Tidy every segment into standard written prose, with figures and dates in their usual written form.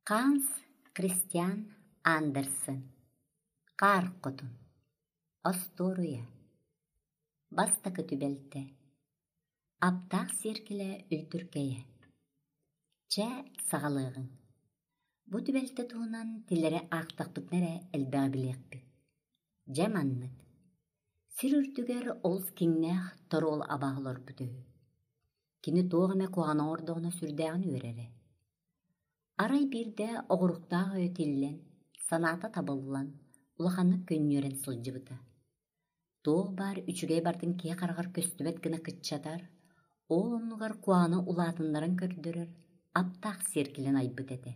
Ханс Кристиан Андерсен. Қар құтын. Осторуя. Бастакы түбелте. Аптақ серкілі үлтүркейе. Чә сағалығын. Бұ түбелте туынан тілері ақтақпытнәрі әлбәғ білекпі. Жаманнық. Сир үртігер олс кеңнәқ торол абағылар бүті. Кені тоғыме қуғана ордығына сүрдәғын өрері. Арай бірде оғырықтағы өтелілен, саната табылылан, улаханны көннерен сылжыбыта. Тоғы бар үчігей бардың кей қарғар көстібет гіні кытчатар, ол онығар қуаны улатындарын көрдірір, аптақ серкілін айбыт еді.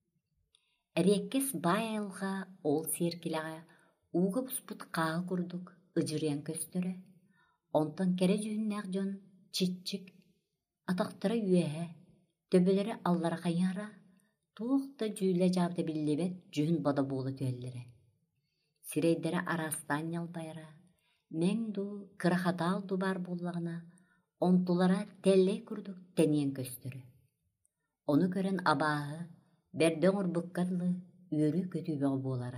Әреккес бай айылға ол серкіліға уғы бұспыт қағы күрдік, ұжыриян көстірі, онтан кере жүйін жон читчік, атақтыры үйәе, төбелері аллара қайяра, туықты жүйілі жабды білдебет жүйін бада болы түйелері. Сирейдері арастан ялбайра, мәңду кырахаталду бар болағына, онтулара тәлі күрдік тәнен көстірі. Оны көрін абағы, бәрдің ұрбыққарлы үйірі көті бәу болара.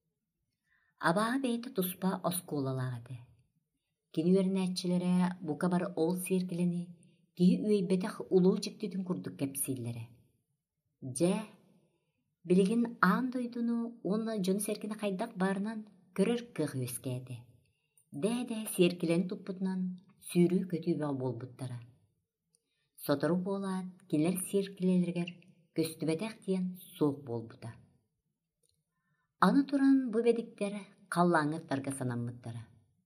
Абағы бейті тұспа осколалағады. Кені өрін әтчілері бұқа бар ол серкіліні, кей өйбетіқ ұлу жіктетін күрдік кәпсейлері. Жә, білген аң дойдыны оны жон серкіні қайдақ барынан көрір қық өскәді. Дәді серкілен тұппытынан сүйрі көті бәу болбыттара. Сотыру болат, келер серкілелергер көстібәтәқ дейін соқ болбыта. Аны тұран бұ бәдіктер қаллаңыттарға санамыттара.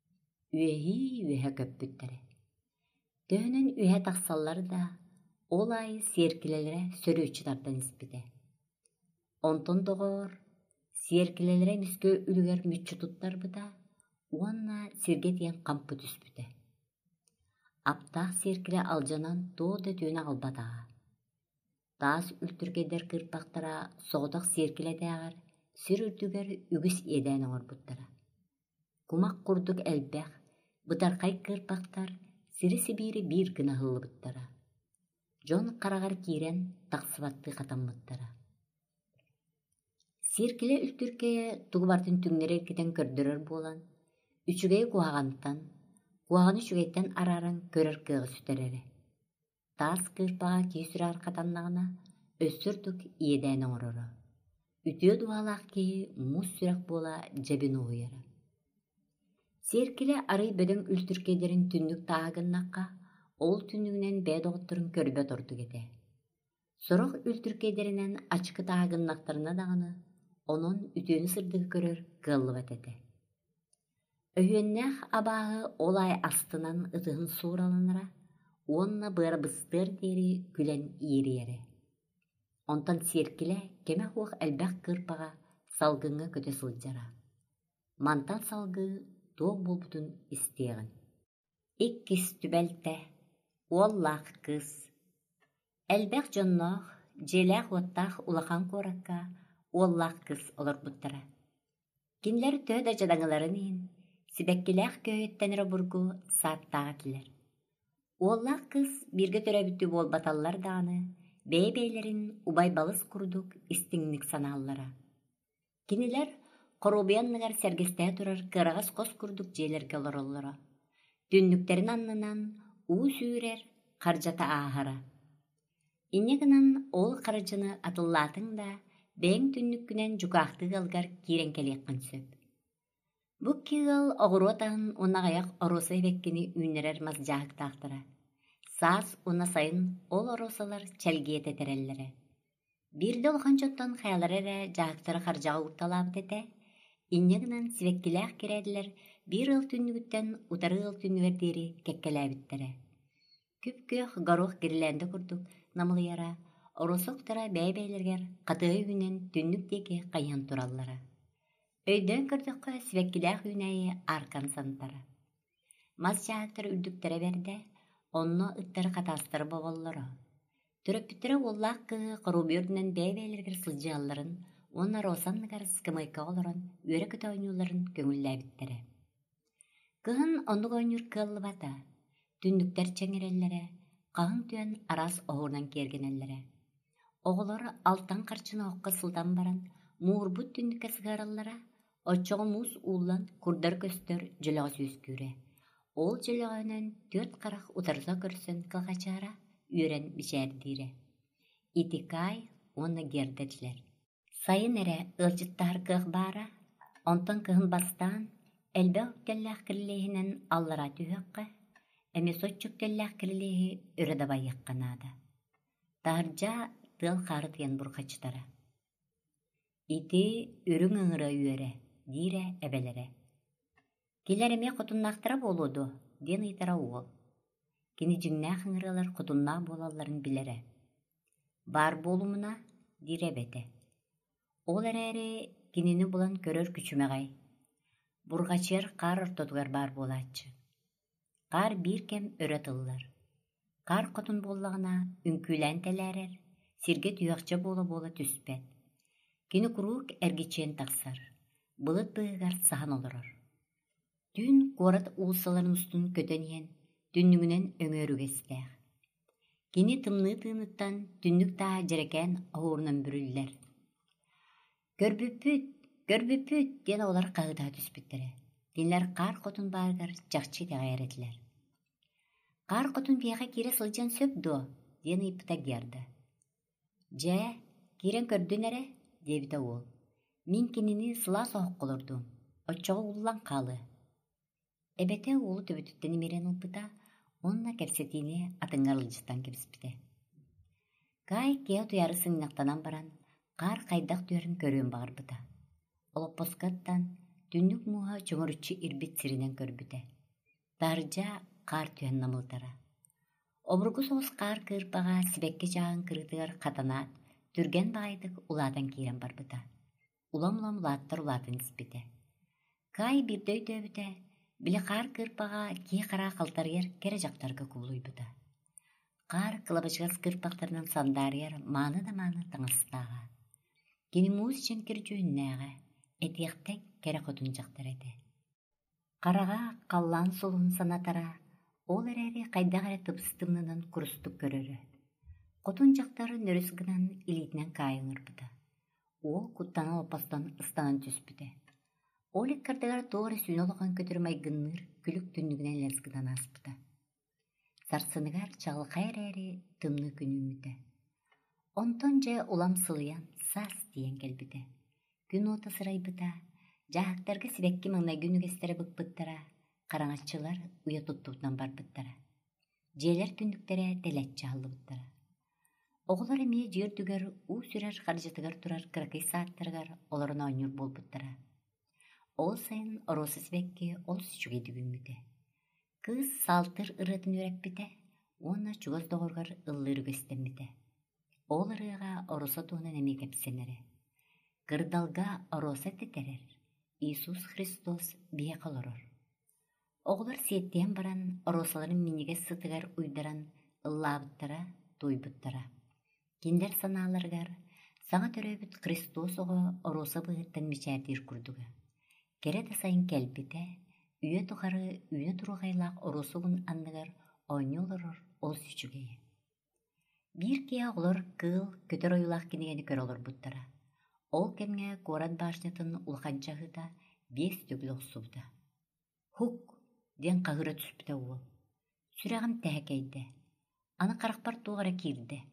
Үйе көппіттары. Төнін үйе тақсалары да олай серкілелері сөрөчідардан іспіде. Онтон тоғыр, серкілелері мүскө үлігер мүтчі тұттар бұда, онна серге дейін қампы түспіде. Аптақ серкілі алжанан тоды түйіні албадаға. Тас үлтіргедер кырпақтара соғдақ серкілі дәғар, сир үрдігер үгіс едән оңыр бұттара. Кумақ құрдық әлбәқ, бұтарқай кырпақтар, сирisi бири bir гына хылы бұттара. Жон қарағар кейрен тақсыбатты қатаммыттара. Серкілі үлтіркеє тұғыбартын түңнері еркетен көрдірір болан, үчігей куағантан, куағаны шүгейттен арарын көрір кығы сүтерері. Тас кырпаға кейсір арқатаннағына өссірдік иедән оңырыры. Үтіе дуалақ кейі мұз сүрек бола жабын оғыйыры. Серкілі арый бөдің үлтіркедерін түндік тағығыннаққа, ол түнігінен бәд оғыттырын көрбе тұрды кеде. Сұрық үлтіркедерінен ачқы тағығыннақтарына дағыны, оның үтіені сырдығы көрір қылы бәтеді. Өйеннәқ абағы олай астынан ұтығын суыралыныра, онына бұра бұстыр дері күлен иері. Онтан серкілі кеме хуақ әлбәқ кырпаға салғыңы көте сылжара. Мантан салғы тоқ болбутун истеғін. Иккис түбәлті, оллақ кыз. Әлбәқ жоннақ, желәқ оттақ улақан қораққа оллақ кыз олар бұттыра. Кенлер төді жадаңыларының, сібәккеләқ күйеттенірі бұргу саттаға тілер. Оллақ кыз бірге төрәбітті бол баталлар дағыны, бәй-бәйлерін убай балыс күрдік істіңнік саналлара. Кенелер Қорубиянныгар сәргесте тұрар кырағас қос күрдік жейлерге лороллара. Түнніктерін аннынан уу сүйрер қаржата ағара. Инегінен ол қаржыны атыллатын да бәң түнніккінен жүкақты ғалғар керен келеққін сөп. Бұк кеғал оғыру атағын онағаяқ оросы бәккені үйнерер маз жағық тақтыра. Саас она сайын ол оросалар чәлге етереллері. Бірді олған жоттан қиялары жағықтары қаржаға ұтталабы деді. Иннегінен сивеккіләқ керәділер бір ыл түнігіттен ұтары ыл түнігердері кәккәләбіттері. Күп-көх ғаруқ керләнді күрдік намылыяра, оросоқтара бәй-бәйлергер қатығы үйінен түнігдегі қайын тураллары. Өйден күрдіққа сивеккіләқ үйінәйі арқан сантары. Мас жағықтар үлдіктері берді, онны ұттары қатастыры баваллары. Түріппіттері оллақ кығы құрубердінен бәй-бәйлергер сылжы алларын, onlar osanlıgar sıkımayka olurun, öre kötü oynuyorların köngüllәбіттері. Kığın onluk oynuyor kıllı bata, dündükler çengirellere, қағың түйен арас оғырнан керген әллері. Оғылары алтан қарчына оққа сылдан баран, муырбут түнніке сығараллара, очоғы мус улан курдар көстөр жөліға сүйіскүре. Ол жөліғанын 4 қарақ ұтарса көрсін қылғачара үйрен бішәрдейре. Итикай оны гердетлер. Сайын әрі ылжыттар қық бара, онтан қығын бастан, әлбә өктелләқ кірілейінен аллара түйіққа, әмесот чөктелләқ кірілейі үреді байыққанады. Таржа тыл қарытыян бұрқачытара. Ити үрің ыңыра үйері, дейре әбелері. Келеріме құтыннақтыра болуду, ден итара оғыл. Кені жіңнәқ ыңыралар құтынна болаларын білері. Бар болумына дейре бәті. Ол әрі кенені бұлан көрір күчімеғай. Бұрғачер қар ұртодығар бар болачы. Қар бір кем өретілілер. Қар құтын боллағына үнкүлән тәләрер, сирге түйақча бола түспәт. Кені күрук әргечен тақсар, бұлыт бұғығар сахан олырыр. Түн қорат уысаларын ұстын көтенен, түннігінен өңөрігестәғ. Кені тымны тыныттан түннік таға жерекен ауырынан бүрілдер. Көрбүппүт, ден олар қағыда түспіттірі. Динлер қар құтын барғар жақчы деға әретілер. Қар құтын бияға кері сылжан сөпді, ден ипіта герді. Жә, керен көрдің әрі, дебіті ол. Мен кенені сыла соғық қылырдым, отчоғы ұллан қалы. Әбәте олы төбітіттені мерен ұлпыта, онына кәпсетіне атыңар ұлжыстан кепіспіті. Кай кеу тұярысын нақтанан баран, қар қайдақ түйерін көрген бағыр бұта. Олаппоскаттан түннік мұға жоңырычы ирбет сирінен көрбіті. Таржа қар түйен намылдара. Обырғы соғыз қар кырпаға сібекке жағын кырытығар қатанат, түрген бағайдық ұладан кейрен бар бұта. Улам-улам ұлаттыр ұлатын іспіті. Кай бірдөй дөбіті, білі қар кырпаға кей қара қалтарғер кері жақтарға күбілуй бұта. Қар қылабышғас кырпақтарынан сандарияр маны да маны таңыстаға. Кені мұз жеңкер жүйіннәға, әтияқтек кәрі құтын жақтар әді. Қараға қаллан солын санатара, ол әрі қайдағары тыпыстымнынан күрістік көрірі. Құтын жақтары нөрісігінен илетінен қайыңыр бұды. Ол құттана опастан ұстанан түспіді. Ол еккардығар тоғыры сүйін олыған көтірмай гынныр күлік түннігінен ләзгідан аспыды. Сарсынығар чағыл қайыр әрі тымны күніміді. Онтон жа олам сылыян сас дейен кәлбіді. Күн оты сырай бұда, жағақтарға сібәкке маңна күнігестері бұқ бұттара, қараңатшылар ұя тұттуытынан бар бұттара. Желер түндіктері дәләтчі алды бұттара. Оғылар әме жер дүгер у сүрер қаржытығар тұрар қырқай сааттырғар оларына ойныр бол бұттара. Ол сайын оросы сібәкке ол сүчуге дүгіміді. Кыз салтыр ұратын өрәп біді, оны чуғыз доғырғар ұллыр көстеміді. Ол ұрыға ороса туынан әме кәпсенері. Кырдалга ороса тетерер. Иисус Христос бие қалырыр. Оғылар сеттен баран оросаларын минеге сытығар уйдаран ыллабыттара, тойбыттара. Кендер саналарғар, саңа төрөбіт Христос оғы ороса бұғыттан мечәрдер күрдігі. Кереті сайын кәлбіті, үйе тұғары, үйе тұруғайлақ оросуғын аннығар ойны олырыр ол сүчігейі. Бір кея олар қыл көтер ойлақ кенегені көр олар бұттара. Ол кемге корат башнетін ұлғанчағыда 5 түгіл оқсуыда. Хук, ден қағыра түспіді ол. Сүрәғім тәкейді. Аны қарақпар тоғара керді.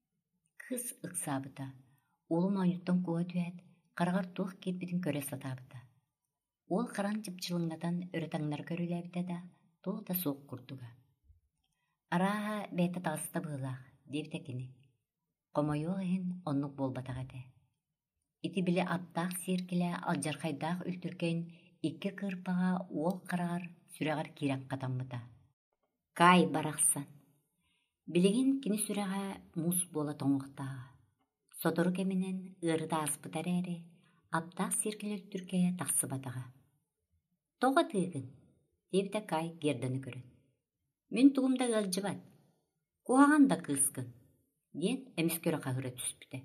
Қыз ұқсабыда. Олым ойныттан көға түйәд, қарағар тоқ кетбетін көре сатабыда. Ол қаран жіпчылыңнадан өретаңнар көріләбіді да, тоғда соқ күрдіға. Араға бәйті тағысты бұғылақ, дебді кені. Қомайоғын оннық болбатағады. Ити білі аптақ серкілі алжарқайдақ үлтіркен 2 кырпаға ол қарағар сүрәғар керек қатамыда. Кай барақсан. Білеген кені сүрәға мұс бола тоңықтаға. Содыру кеменен ұрыда аспытар әрі, аптақ серкілі үлтірке тақсы батаға. Тоға тыгын, дебді Кай гердіні көрін. Мен тұғымда ғалжы бат. Қуаған да қысқын. Ден әміскөрі қағыры түспіді.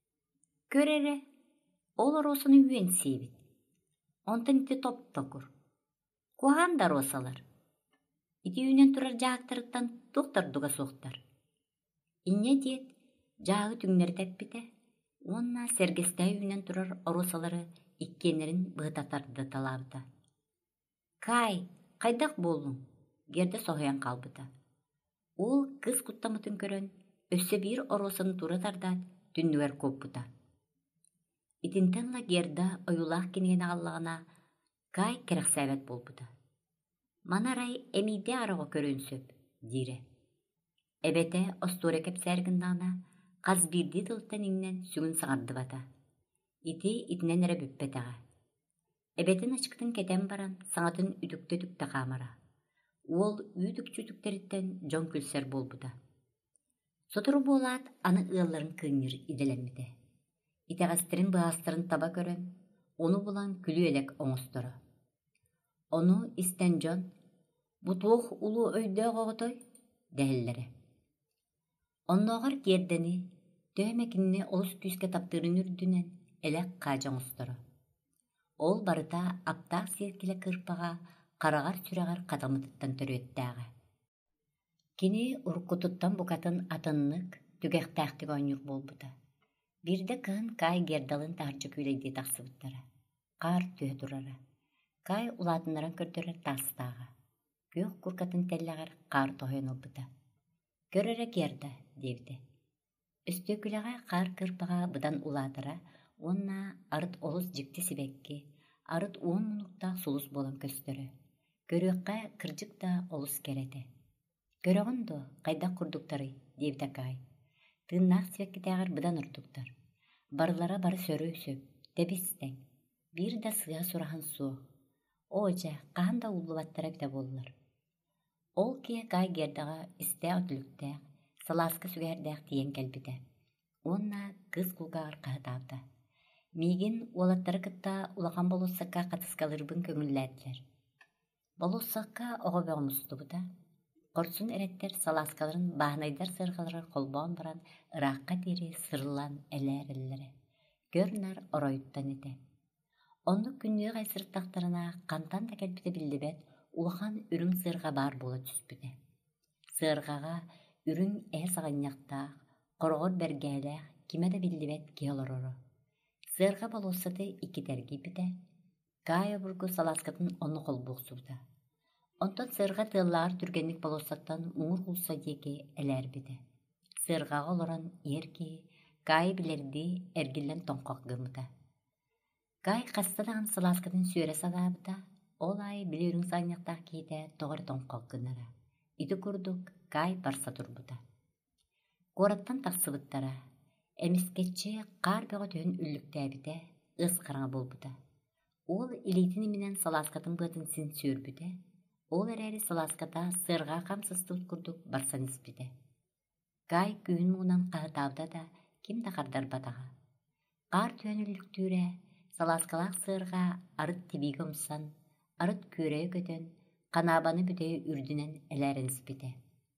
Көрері, ол оросыны үйен сейбіт. Онтын ити топта күр. Қуған да росалар. Ити үйінен тұрар жағақтырықтан тоқтардуға соқтар. Инне дед, Жағы түңнер тәппіте, онна сәргестай үйінен тұрар оросалары иккенерін бұғытатарды талабыта. Кай, қайдақ болың? Герді соғаян қалбыта. Ол кыз құттамытын көрін, өссі бір оросын тұратардан түннігер көппіта. Итинтенла герді ойулақ кенеген ағалағына Кай керек сәбет болбыта. Манарай әмейде арығы көрін сөп, дейре. Эбете остуре кепсәргіндағына қаз бірді тылттан еңнен сүгін сағарды бата. Ити итінен әрі бүппетаға. Эбетін ачықтың кетен баран саңатын үдікті-дүкті қамара. Ол үдік-чүдіктеріттен жон күлсер болбыта. Сотыру болат аны ұяларын кыңыр иделеммеде. Итағастерін бағастырын таба көрін, оны болан күлі елек оңыстыры. Оны истен жон, бұтуық ұлы өйді ғоғытой, дәхіллері. Онноғар кердені, төхмекінне олыс күйіске таптырын үрдінен әлек қажан ұстыры. Ол барыта аптақ серкелі кырпаға қарағар сүрағар қатамытыттан түреттәға. Кені ұрқұтыттан бұқатын атыннық түгәқтәқтік ойнық болбыда. Бірді кығын Кай гердалын тағырчы көйлейді тақсыбыттары. Қар төе тұрары. Кай ұлатынларын көрдірі тастаға. Көк күркатын тәлләғар қар тоғын олбыда. Көрірі керді, девді. Үсті күліға қар кырпаға бұдан ұлатыра, онна арыт олыс жікті себекке, арыт 10 мұнықта сұлыс болан көстірі. Көріққа кыржықта олыс кереті. Көріғынды қайда құрдықтары, девді Кай. Тыннақ себекке тәғір бұдан ұрдықтар. Барлара бары сөрі сөп, дәбестен. Bir de сыға сұрахан суық. Оожа, қағанда ұллываттара біде болылар. Ол кие Кай гердаға істе өтіліктәқ, саласка сүгәрдәқ тиен кәлбіде. Онна кыз құлғағыр қағытавды. Мейген олаттары кытта улақан болуссаққа қатысқалырбын көңілләділер. Болуссаққа оғы бәғымысты бұда. Қорсын әреттер саласкаларын бағынайдар сырғалары қолбауын баран ыраққа дері сырлан әләрілері. Көрінар оройыттан ете. Онны күнні ғайсырттақтарына қантан да кәлбіде білді бәд, улахан үрің сырға бар бола түспіде. Сырғаға үрің сағаньяқтақ, қорғыр бәргәләқ, кеме да білді бәд кейлер оры. Сырға болусады икидергі біде, Кай бұрғы саласкатын оны қол бұқсуды. Онтан сырға тыллағыр түргенлік болусаттан мұңыр құлса деке әләр біде. Сырғаға оларан ерке, Кай білерді әргілен тоңқақ гымыды. Кай қастадаған саласкатын сүйері садабыда, олай білерің сайнықтақ кейді тоғыр тоңқақ гынара. Иді күрдік Кай барса тұрбыда. Қораттан тақсыбыттара, әміскетші қар беға түйін үллікті әбіде ұс қараңа болбыда. Ол илейтіні менен саласкатын бұтын сін сүйірбіде, ол әрәрі саласката сырға қамсыстық күрдік барсан іспіде. Кай күйін мұнан қағытавда да кем тақардар батаға. Қар түйін үлліктүрі, саласкалақ сырға арыт тибигі ұмсан, арыт көрі көтін, қанабаны бүде үрдінен әләрін іспіде.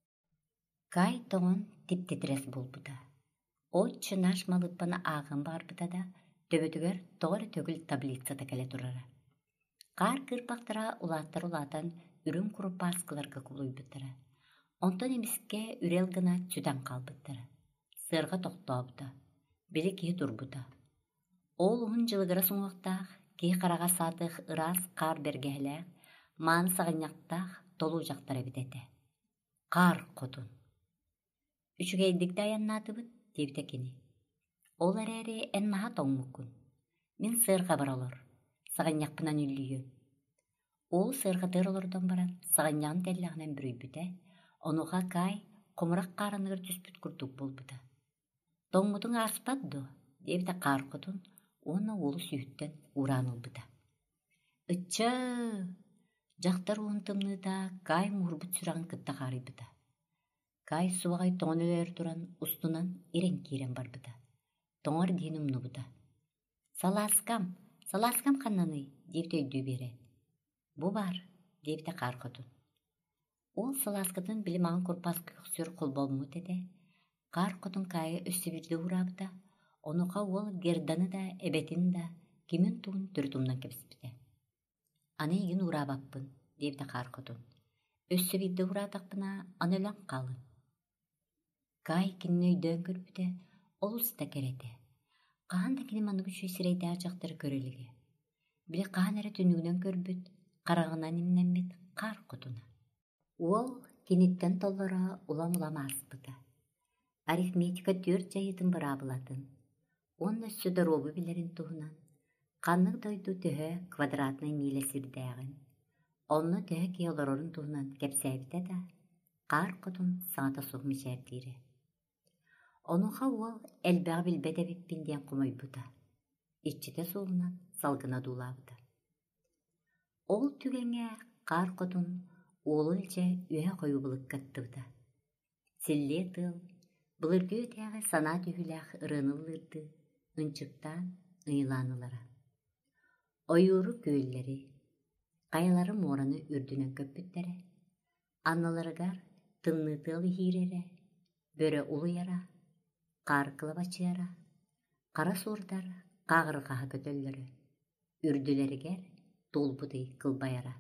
Кай тоңын тип-титрес болбыда. О чынаш малыппаны ағын барбыда да, төбөтігер тоғыр төгіл таблицата кәлі тұрары. Қар кырпақтыра улаттар-улатан үрін құрып аскыларға құлуйбыттыра. Онтан еміске үрел гына түтен қалбыттыра. Сырға тоқтауыда, білі кей тұрбыда. Ол ұғын жылығыра соңықтақ, кей қараға сатық ырас қар бергәләқ, маны сағыняқтақ толу жақтары бідеті. Қар қотын. Үшігейдікті аяннаты бұд, девді кені. Ол әрәрі ән маға тоң мүкін. Мен сырға бар олар, сағыняқпынан үллүйі. Ол сырға тыр олардан баран, сағыняғын тәлләғынан бүрүй бүді, онуға Кай құмырақ қарынығыр түспіт күрдік бол бұды. Тоң мұтың аспадды, девді қар қотын, оны олы сүйіттен уран ол бұды. Үтчі! Жақтар оңтымны да Кай мұғырбыт сүрағын күтті қарай бұды. Кай суағай тоңын өлер тұран ұстынан ерен-керен бар бұды. Тоңыр дейін ұмны бұды. Саласкам қаннаны, девді өйді бере. Бұ бар, девді қар қотын. Ол саласкатын білімағын көрпас көксір қол болмы деді. Қар қотын Кайы өсі бірді ұрабыда. Онуға ол герданы да, әбетін да, кемен туын түрдімнан кепіспіде. Аны егін ұрабаппын, девді қар қотын. Өсі бірді ұрадақпына анылан қалын. Кай кенне өйден көрбіде, олуста керете. Qahan da kini manı güçü sireyde açaktır köreligi. Bile qahan ere tünüğünen körbüt, qarağından imlenbit, qar kutuna. Ol kinitten tollara ulam aspıda. Arifmetika 4 jayıtın bırabuladın. Onna südür obu bilerin tuğunan. Qanlık doydu tühü kvadratna mile sirdäğin. Onna tühü kiyolororun tuğunan kepsäbite da, qar kutun sağda soğmuş erdiri. Onuha ol elbäğ bilbede bippinden kumoybuda. İççite soğunan salgına dulabıda. Ol tügenge qar kutun oğulca üye koyubuluk kattıbıda. Sille tıl, bılırgı ötəğe sana tühülək ırınılırdı, ınçıktan ıyılanılara. Oyuru göğülleri, qayaları moranı ürdünen köpütlere, annaları gar tımnıtılı hirere, böre uluyara, qar kılıbaçıyara, qara sordar qağır qaha kötölleri, ürdüleri ger dolbudu kılbayara.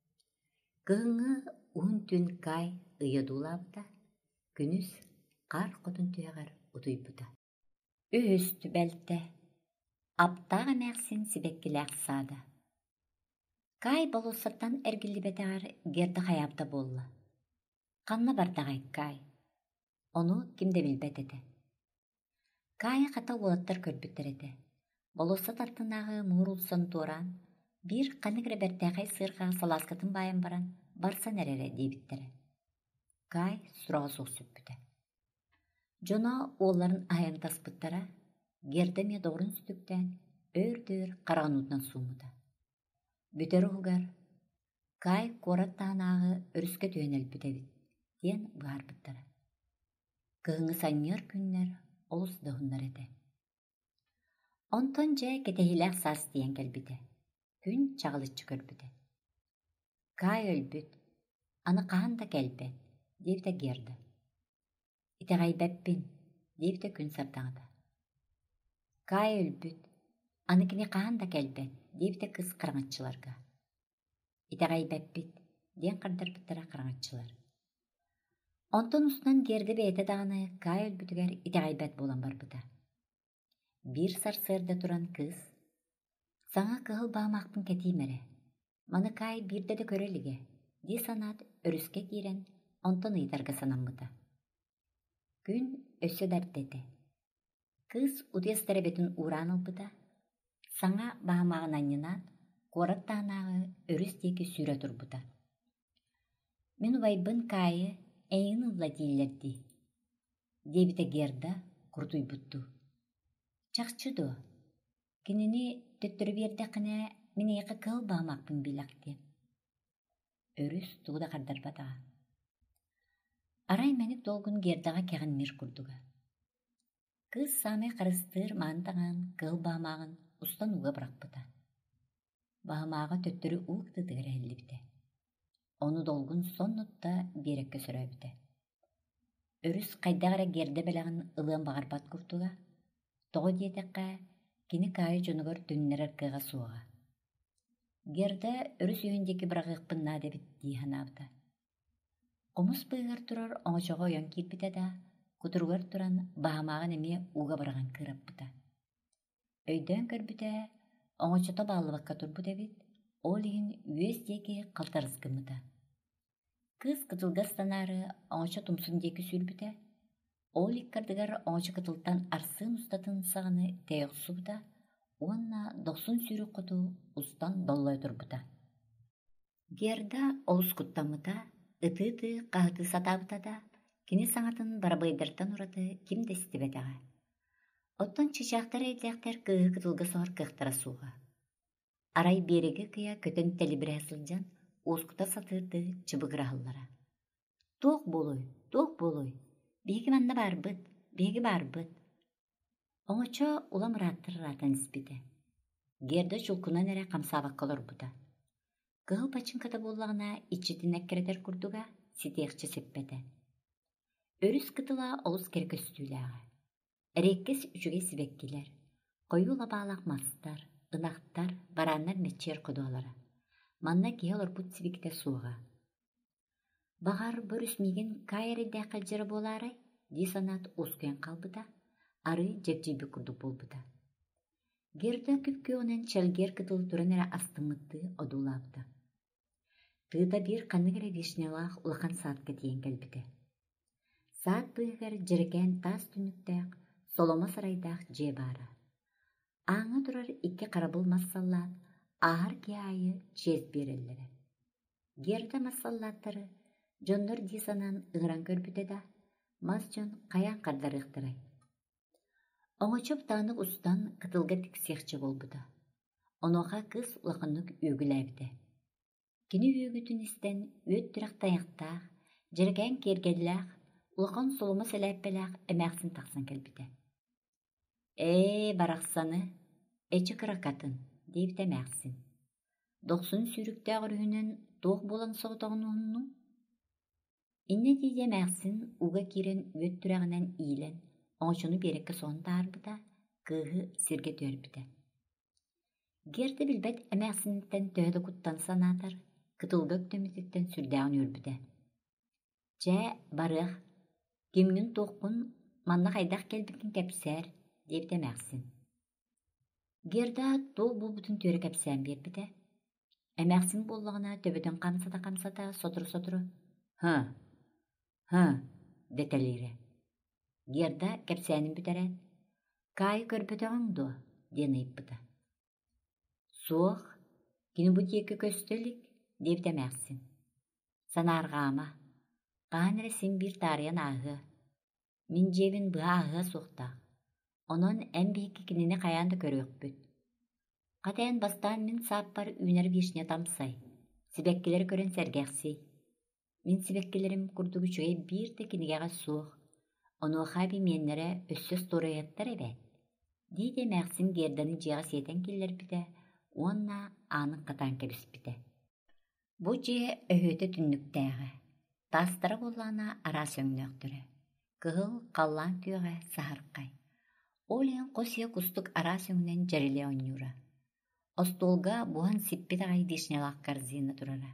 Kığını un tün kay ıyadulabda, günüz qar kutun tüyağar utuybuda. Üstü belte, aptağı məxsin sibekkiləq sada. Kay bolosattan ergilli bedar gerdi hayabda bolla. Qanna bardağay kay. Onu kimde bilbet edi. Kay qata olattar körbüttер edi. Bolosat artınağı muğrulsan toran, bir qanıgre bertağay sırğa salaskatın bayan baran, barsa nerere deyibittere. Kay surağa soğ süppüde. Jona oğulların ayın taspıttara, gerdemye doğrun sütükten, ördür qarağınuddan suumuda. Büter oğugar, kay korat tağınağı örüske tüyenel bütebit, diyen bağır büttara. Kığını sanyır günler, olus dağınlar ede. Ontonca ketehilak sas diyen gelbide, gün çağılıççı körbüde. Kay ölbüt, anı qahan da gelbet, deyip de gerdi. İte gaybeppin, deyip de gün sartağıda. Kay ölbüt, anıkini qahan da gelbet, deyip de kız qırağıtçılarga. İte gaybeppit, diyen qardar bittara qırağıtçılar. Onton ustan gerdi beyte dağını kay ölbütüger ite gaybet bolan barbıda. Bir sarsırda duran kız, sana kıhıl bağmakpın ketimere, manı kay birde de körelige, di sanat örüske giren onton ıydarga sananmıda. Gün ösö dertdedi. Kız udiyas terebetin uğranılbıda, sana bağmağın anyınan korat dağınağı örüs deki süre turbuda. Men vaybın kayı eyin ıvla değillerdi. Debite gerda kurtuy buttu. Çakçıdı. Kinini töttürü berde qine meni yaka kıl bağmakpın bilakti. Örüs tuğda qardar bada. Aray menik dolgun gerdağa keğin mir kurduga. Kız same qarыстır mantağın kıl bağmağın ustan uğa bırakpıda. Bağmağa töttürü uğdı dıgıra ellibde. Onu dolgun son nutta berekке söröbüde. Örüs qaydağıra gerde belağın ılığın bağırbat kurduga. Toğu diyetekka kini kayı jonugor dünnerer kığa suğa. Gerde örüs yöndeki bırakıqpınna debit dihanabda. Qomus bığır turur oňoçoga oyan kirpite da, kuturgar turan bağmağın emi uğa bırağın kırapbıda. Öydön körbüte oňoçota bağlıbakka turbu debit, olihin ües deki qaltarızgımıda. Kız kıtılgas sanarı oňoço tumsun deki sülbüte, olik kardıgar oňoço kıtıltan arsın ustatın sağını teyoqsubda, onna 90 sürü kutu ustan dollay turbuda. Gerda olus kuttamıda, ıtı qahıtı satabıda da, kini saňatın barabaydırtan uradı kim de istibedağa. Otton çiçaktar eydekter kığı kıtılga soğar kıhtara suğa. Aray beregi kıya kötön teli bir asılcan, oskuta satırdı çıbıgırahıllara. Toq boluy, begi manna begi barbıt. Oňoço ulam rattır ispide. Gerde çulkuna nere kamsabak kalor buda. Kıhıl paçın kata bollağına içitin ekkereder kurduga, sitiyakçı seppede. Örüs kıtıla olus kerköstülağa. Erekkes üçüge sibekkiler. Koyula bağlaq mastar, ınaqtar, baranlar metçer kodolara. Manna giyalar put sibikte suğa. Bağar börüsmegen kayarı daqal jara bolaray, di sanat oskuyan kalbıda, ары жепжейбі күрдік болбыда. Герда күпке онен чәлгер кытыл туран әрі астыңмытты одулабыда. Тыыта бир қанығыры вишнялақ улахан саатқа тиен кәлбіді. Саат бұйығар жірген тас түніктәк, солома сарайдақ же бары. Аңы тұрар икке қарабыл массаллат, ахар киайы чез берелері. Герда массаллаттары жондар дисанан ыгран көрбүтэ да, мас жон қаян қардар ықтырай. Оңочоп таңық ұстан қытылға тіксекчі болбыда. Оноға кыз улақынық өгіләбіді. Кені өгітін істен өт тұрақ таяқтақ, жірген кергелләқ, улақан солыма сәләппеләқ әмәқсін тақсан кәлбіді. Барақсаны, әчі қырақатын, дейбіт әмәқсін. 90 сүрікті ағырүйінен тоқ болан соғытағын онының. Инне дейде әмәқсін уға керен өт тұрағынан ийлен, оңшыны берекке соғын тарбыда, қығы сірге төрбіді. Герді білбәт әмәқсінттен төхді құттан санатар, кытылғы өктөмітеттен сүрдәғын өрбіді. Жә, барық, кемгін тоққын манна қайдақ келбітін кәпсәр, деп әмәқсін. Герда тоқ бұл бұтын төрі кәпсән бербіді. Әмәқсін боллағына төбеден қамсата, сотыры. Детелері. Герда кәпсәнін бүтәрән. Кай көрбіді оңды, дені иппіді. Соқ, кені бұт екі көстілік, деп әмәқсін. Санарғама, қаған рәсін бір тариян ағы. Мен жебін бұға ағы соқтақ. Onun en büyük kinini kayandı körüyüp. Katayan bastan min sapar üner vişne tamsay. Sibekkileri kören sergeksi. Min sibekkilerim kurdu güçüge bir de kinigega soğuk. Onu habi menlere össöz torayattar evet. Dide Mersin gerdanı cihaz yeten killer bide. Onna anın katan kebis bide. Bu cihe öhöte tünnüktəği. Tastara bollana ara söngnöktürü. Kıhıl kallan köğe saharqay. Олен қосия кустук арасыңнен жариле онюра. Остолга бухан сиппит ағай дишнялақ корзина турара.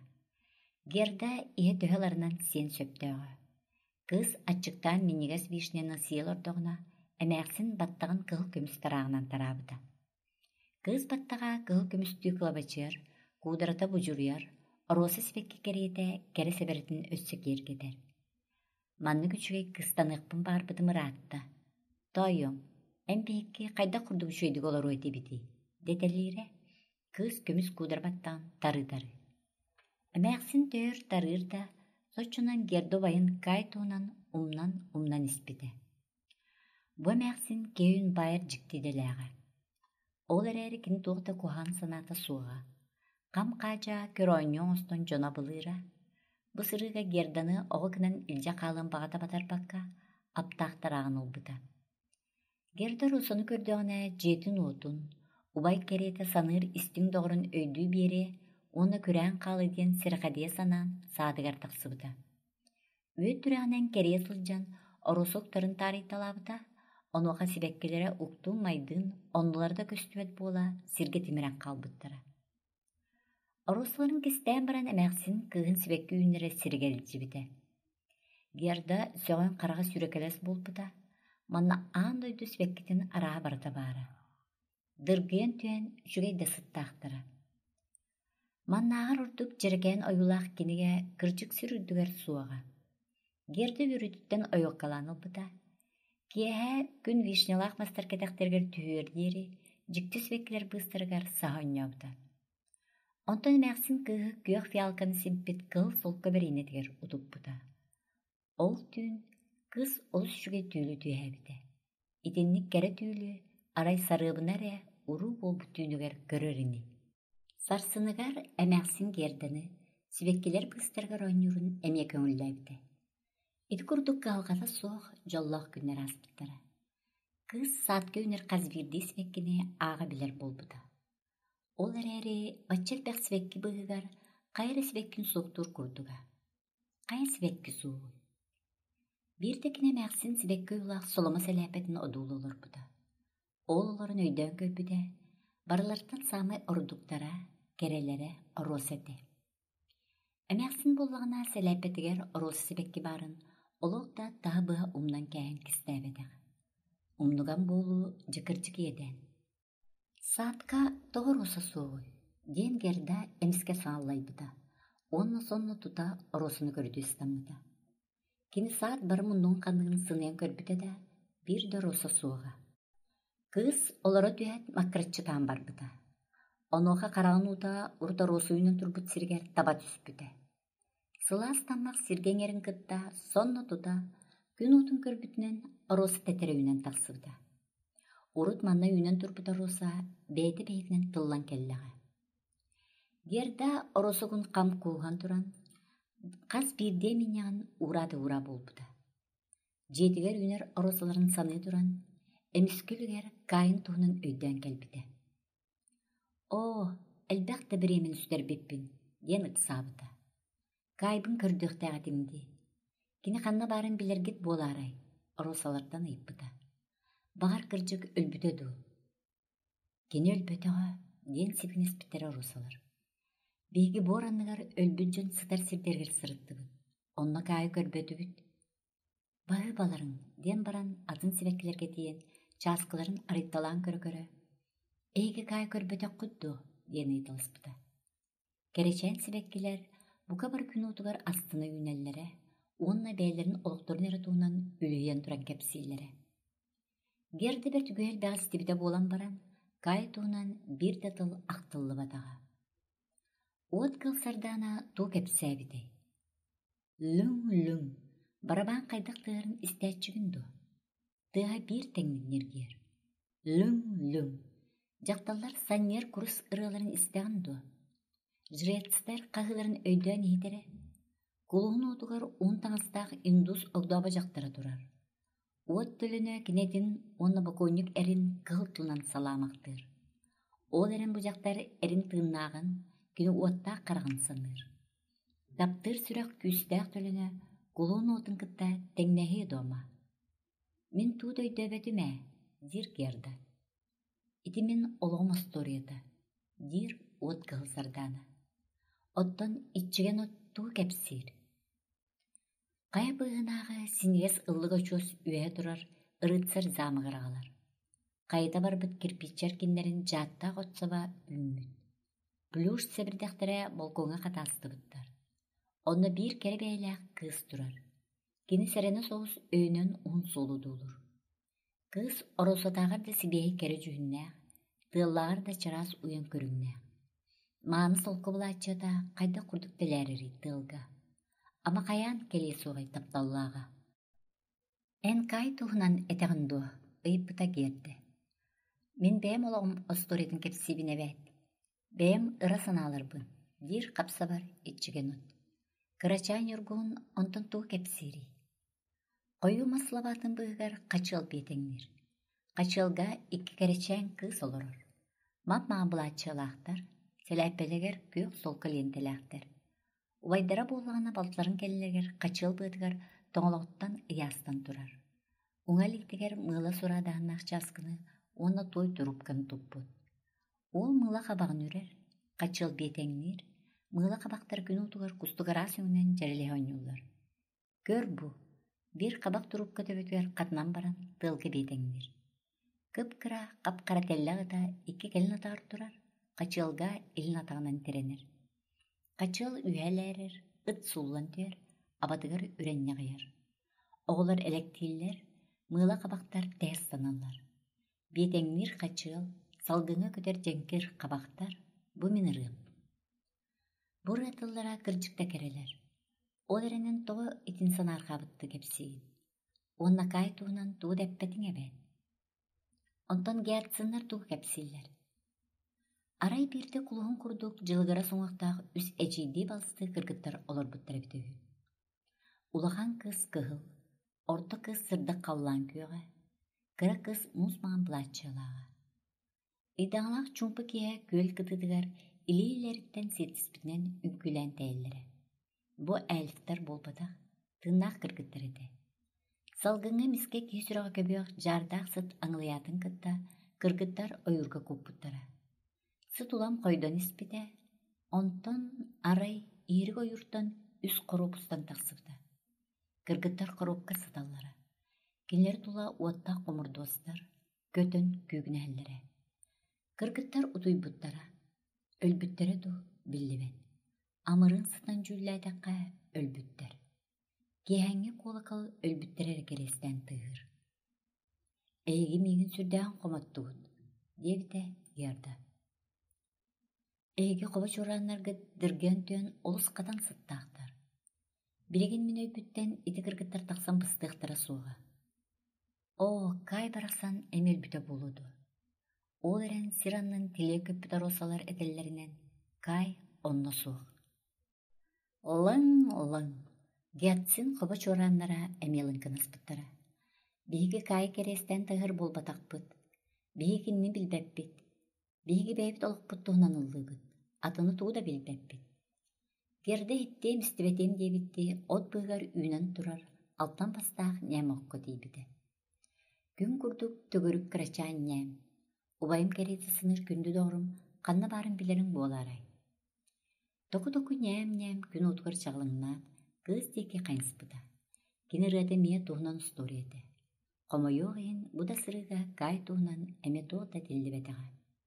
Герда ие төхеларынан сен сөптөғы. Кыз ачыктан минигас вишнені сиел ордоғына әмәқсін баттағын кыл көміс тарағынан тарабыда. Кыз баттаға кыл көмістүй кылабачыр, кударата бужуруяр, оросы сипекке керейте кері себеретін өссік ергедер. Манны күчіге кыстанықпын барбыды мұратта. Тойым, әмбекке қайда құрдығы шөйдік олар өйте біді. Детелері, кыз көміс кударбаттан тары-тары. Әмәқсін төр тарырда, сочынан гердо байын кай туынан умнан іспеді. Бұ әмәқсін кейін байыр жіктеделіға. Олар әрі кін тоқта кухан саната суға. Қам қажа көр ойнен остон жона бұлыра. Бұсырыға герданы оғықынан үлжа қалын бағата батар баққа аптақтарағын олбыда. Гердар усаны көрдіғіне жетін отын, убай кереті саныр істің доғырын өйді бере, оны көрән қалыден сірқадия санан садығар тақсыбыда. Өт түрәғінен кере сылжан оросоқтарын тариталабыда, онуға себеккелері ұқтың майдың, оныларда көстібет бола сірге темірен қалбыттыра. Оросларын кестен баран әмәқсін кығын себекке үйінері сіргелді біді. Герда сөғын қараға сүрекелес болбыда, манна андойду свеккитин араға барата бары. Дыргыен түйен жүгейді сыттақтыры. Маннағар ұрдық жерген ойулақ кенеге кірчік сүрүрдігер суаға. Герді үрітіттен ойоққаланыл бұда. Кеге күн вишнялақ мастар кетақтергер түйердері, жікті свеккілер бұстырығар сағыньяуды. Онтан мәқсін кығы күйіқ фиалқаны симпет кыл солқа берейнетігер ұдып бұда. Ол түйін кыз олыс жүге түйілі түйәбіді. Итенник кәрі түйілі, арай сарыбын әрі, ұру бол бұтүйінігер көреріні. Сарсынығар әмәқсін гердіні, сібеккелер бұстырғар ойнырын әме көңілдәбіді. Ит күрдік қалғада соқ, жоллақ күнер аспыттары. Кыз саатқа өнер қазбирді сібеккіне аға білер болбыды. Ол әрі бачыр бәқ сібеккі бұғығар, қайры сібеккін соқтур күрдіға. Қай сібеккі суғы. Бірдекіне мәқсін сібеккі ұлақ солыма сәләпетін одулы олар бұда. Ол оларын өйден көпіде, барылардан самай ордуктара, керелері орос әді. Әмәқсін болағына сәләпетігер оросы сібеккі барын, олық да тағы бұға умнан кәйін кістәбедіғі. умнуган болу жыкырчык еден. Саатка тоғыр оса соғой. Ден герда эмиске сааллайбыта. Онна сонна тута оросуну көрдү истаммыта. Кини саат бары муннун кандыгын сынын көрбүтө да, бир да роса суога. Кыз олоро түһәт маккырчытаан барбыта. Онуха караган ута урта росуйунан турбут сиргер таба түспүтэ. Сылаас таммак сиргеңерин кытта, сонна тута, күн утун көрбүтүнөн оросы тетереюнан таксыбыта. Урут манна үйүнөн турбута роса, бейти бейитинен тыллан келлеге. Герда оросугун кам кууган туран, кас бирде миняган урады ура болбута. Жетигер үнер оросаларын саны туран, эмискүлгер кайын туунун өйдөн келбите. О, элбәкте биремен үстер беппин, ден ытсабыта. Кайбын көрдүктәгатимди. Кини ханна барын билергит боларай, оросалардан ыйппыта. Багар кыржык өлбүтөдү. Кини өлбөтөга, ден сипинес битер оросалар. Беги боранныгар өлбүджөн сытар сирдергер сырыттыбыт. Онна кайы көрбөтүбүт. Бағы баларың, ден баран атын сибеккилерге дейін, часкыларын арытталан көрө-көрө. Эйге кайы көрбөтөк кудду, ден ыйтылыспыта. Керечен сибеккилер, бука бар күн утугар астыны үнеллере, онна бәйлерин олуктурун эретуунан үлүйен туран кепсийлере. Герде бер түгел бәғыз тибіде болан баран, кайы туунан бир да тыл ақтылы батаға. От кылсардана ту кепсәбиде. Лүң-лүң, барабан кайдык тыырын истәчүгүндү. Тыга бир теңнергер. Лүң-лүң, жакталлар саннер курус ырыларын истәгінду. Жрецтер кагыларын өйдөн хитере. Кулугун отугар таңыстақ индус огдаба жактара турар. От төлөнө кинетин онна баконник эрин кылтунан саламактыр. Ол эрин бу жактар эрин тыыннагын кини уотта караган саныр. Таптыр сүрөк күстәк төлөнө кулугун отун кытта теңнеги дома. Мен тут өйдөбөтүмө, дир герда. Итимин олоғым историята, дир от кылсардана. Оттон итчиген отту кепсир. Кая быгынағы синегес ыллыга чос үйе турар, ырытсар замығырағалар. Кайда барбыт кирпичер киннерин жатта готсаба үммүт. Плюш себирдектері балконға катастыбыттар. Онна бир кере бәйләк кыз турар. Кини серені соғыз өйнөн он солу долур. Кыз оросотағар да сибейі кере жүгіннәк, тыллағар да чарас уян көріннәк. Маны солқы бұлачыда қайда құрдық тіләрірі тылға. Ама қаян келе соғай тапталлаға. Ән кай туғынан әтәғынду, ыйпыта керді. Мен бәйім олағым осторедін кепсибіне бәйт. Бәйім ыра саналырбын, дир қапса бар етчіген от. Кырачан юргуын онтын туғы кепсири. Қойу маслабатын бұғығар қачыл бетеңдер. Қачылға икі кәречен кыз олырыр. Мап-маған бұлатчылақтар, селәппелегер күйік солқы лентеләқтер. Увайдара болғаны балтларын келелегер қачыл бұдығар тоңылауттан ыястан тұрар. Уңаликтегер мыла сұрадағын ақчаскыны оны той тұрупкан тұппыд. Ол мыла қабағын үрер, қачыл бетеңдер, мыла қабақтар күн ұтығар құстығыра сөңінен жәреле ойнулар. Көр бұ, бір қабақ тұрупқа төбетігер қатынан баран тылғы бетеңдер. Кып-кыра қап-қара теллағыда екі келін атағыр тұрар, қачылға елін атағынан теренер. Қачыл үйәләрір, ұт суллан тер, абатығыр үренне ғайыр. Оғылар әлектейлер, мыла қабақтар тәс саналар. Бетеңмір қачыл, салгыңа көтер жәңкер қабақтар, бұ мен ұрып. Бұр атыллара кірчікті керелер. Ол әрінен тоғы итін санар қабытты кепсейін. Онна кай туғынан туғы дәппетің әбәд. Онтан гәртсінлер туғы кепсейлер. Арай бирде кулуғын күрдік жылғара соңақтағы үс әжейді балысты кіргіттар олар бұттар бітігі. Улахан кыз кығыл, орта кыз сырдық қаулан күйеға, кыра кыз мұзмаған бұлатчылаға. Идағалақ чумпы кие көл кытыдығар илейлеріттен сетіспінен үнкілен тәйілері. Бұ әліфтар болбадақ, тыңнақ кіргіттар еді. Салғыңы миске кесіраға көбеуақ жардақ сыт аңылиятын кытта кіргіттар ойырға көппіттара. Сыт улам қойдан іспеде, онтон арай иірік ойырттан үс қоропустан тақсыпты. Кіргіттар қоропқа сыталлары. Кинлер тула уатта комурдуостар, көтөн күүгүнәһэлләре. Кыргыттар утуйбуттара, өлбүттәре ду биллибен. Амырын сытан жүлләдәккә өлбүттәр. Киһәңге колакал өлбүттәрәр керестән тыгыр. Эйги мигин сүрдән коматтуут, дебите ярда. Эйги коба чураннарга дырген төн олус катан сыттаактар. Билеген мен өйбүттен ити кыргыттар таксан быстыктара суга. О, кай барасан эмел бүте болуду. Ол эрен сираннын тиле көппүтар осалар этеллеринен кай онно суг. Лың. Гятсин коба чураннара эмелин кыныспыттара. Биги кай керестен тыгыр болбатакпыт. Бигинни билбеппит. Биги бэйбит олукпут туунан ыллыбыт. Атыны тууда билбеппит. Герде иттем истибетем дебитти от быгар үйнен турар. Алтан бастаах нямокко дейбите. Күн курдук төгөрүк кырачаан ням. Убайым керети сыныр күндү доорум, канна барын билерин буоларай. Току ням күн утугар чаглыңнаат, кыз деки кайынспыта. Кини рыата мия туунан усториете. Комойоғын буда сырыга кай туунан эме тоota тиллибетега.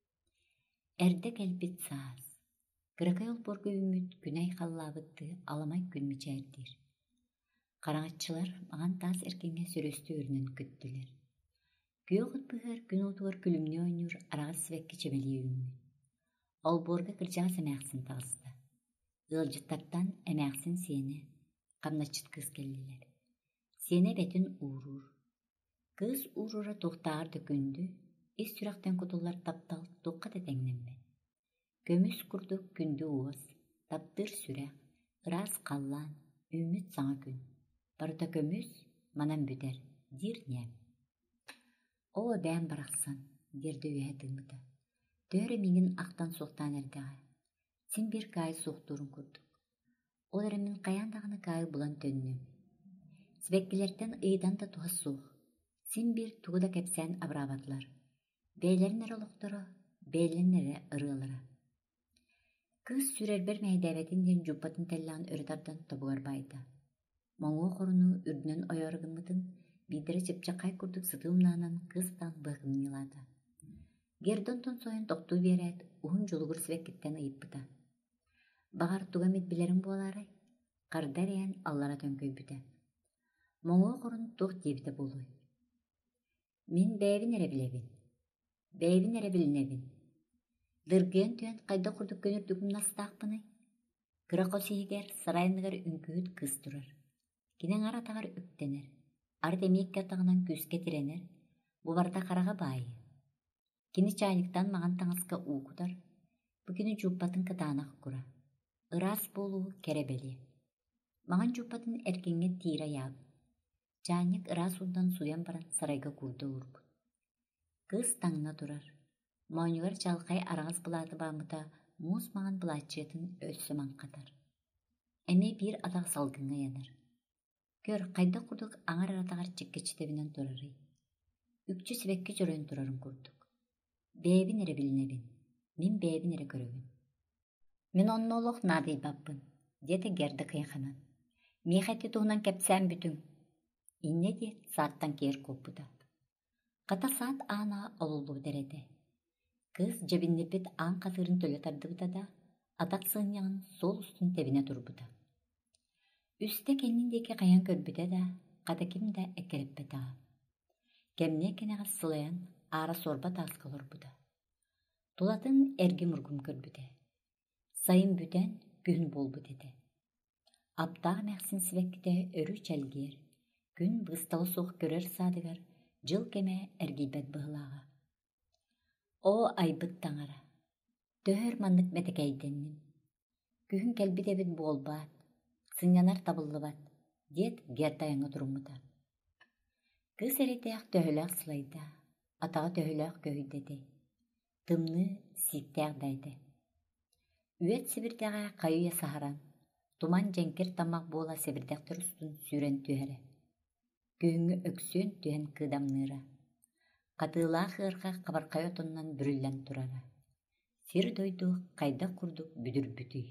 Эрде келбит саас. Кыракай олборго үмүт күнай халлаабытты аламай күнмичээрдир. Караңатчылар маған таас эркенге сөрөстү өрүнөн күттүлер. Күйөгөт быгар күн утугар күлүмне ойнур арагас сибекки чебели үмүт. Олборго кыржага сэмээхсин тагыста. Ылжыттаттан эмээхсин сене камначыт кыз келлилер. Сене бетин уурур. Кыз уурура туктаар дөкүндү, ис сүрактен кутулар таптал тукка тетеңненбе. Көмүс курдук күндү уос, таптыр сүрәк, ырас қаллан, үмүт саңа күн. Барыта көмүс, манан бүтер, дир нем. О, бән барақсан, дерді үйә тыңмыта. Төрі мигин ақтан соқтан әрдіға. Сен бір кай соқтурун күрдік. Ол әрімін қаяндағыны кай бұлан төннім. Сібеккілерден ыйдан да туға соқ. Сен бір туғыда кәпсән абрабатлар. Бәйлерін әрі олықтыры, бәйлерін әрі ырылары. Кыз сүрербер мәйдәбетін ден жуппатын тәллән өрітардан тобуғар байда. Моңу қорыну үрдінен ойарығынмытын, бидері чепчақай күрдік сытымнанан кыздан бұғымнылады. Гердонтон сойын тоқту берет, уын жолығыр сібеккеттен ыйыппыта. Бағар туғамет білерін боларай, қардар ең аллара төнкөй бүті. Моңу қорын тоқ дебіті болуй. Мен бәйбін әрі білебін. Бәйбін әрі білінебін. Дырген түйен қайда құрдық көнірдігім настақпыны. Кырақо сигер сарайынығар үңкүйіт кыз тұрар. Кенен аратағар үктенер. Ардемек кертағынан көзге тиренер. Бұ барда қараға байы. Кені чайниктан маған таңысқа уғыдар. Бұкені жуппатын катанақ күра. Ирас болу керебели. Маған жуппатын әркенге тира ябы. Чайник ирас ұндан суян баран сарайға күрді ұрбы. Кыз таңна тұрар. Моңығар жалқай арағыз бұлады бамыта муз маған бұлатчетін өссі маң қатар. Әме бір атақ салғыңа яныр. Көр, қайда құрдық аңар аратағар чеккечетебінен тұрары. Үкчі сібекке жүрен тұрарын көрдік. Бәйбін әрі білінебін. Мен бәйбін әрі көрігін. Мен онны олық надый баппын. Деді герді қиынханан. Мехәтті туғынан кәпсән бүтін. Инне де сааттан кер көппіда. Қата саат ана олулу дәреді. Кыз жабинне бет аң қатырын төлі тардыбыда да, атақ сыңяғын сол үстін тебіне тұрбыда. Үсті кеніндеке қаян көрбіде да, қата кем да әкеріп бет аға. Кемне кенеға сылаян ара сорба тасқылыр бұда. Тулатын әргі мұргым көрбіде. Сайын бүтен күн бол бұдеді. Аптағы мәқсін сібеккіде өрі чәлгер, күн бұсталы соқ көрер садығар, жыл кеме әргейбет бұғылаға. О айбыт таңара. Төхөр маннык метекейденним. Күхін кәлбидебит болбат. Сынянар табыллыбат. Дед гертайыңы тұрумыта. Кыз эретеяқ төхіләқ сылайда. Атаға төхіләқ көйдеді. Тымны ситтәқ дайды. Үйет сибірдеға қайуя сахаран. Туман жәнкер тамақ бола сибірдәқ тұрыстын сүйрен түйәрі. Күхіңі өксен түйен кыдамныра. Қатыла қырға қабарқай отыннан бүріллән тұрара. Сир дойду қайда құрдық бүдір бүтүй.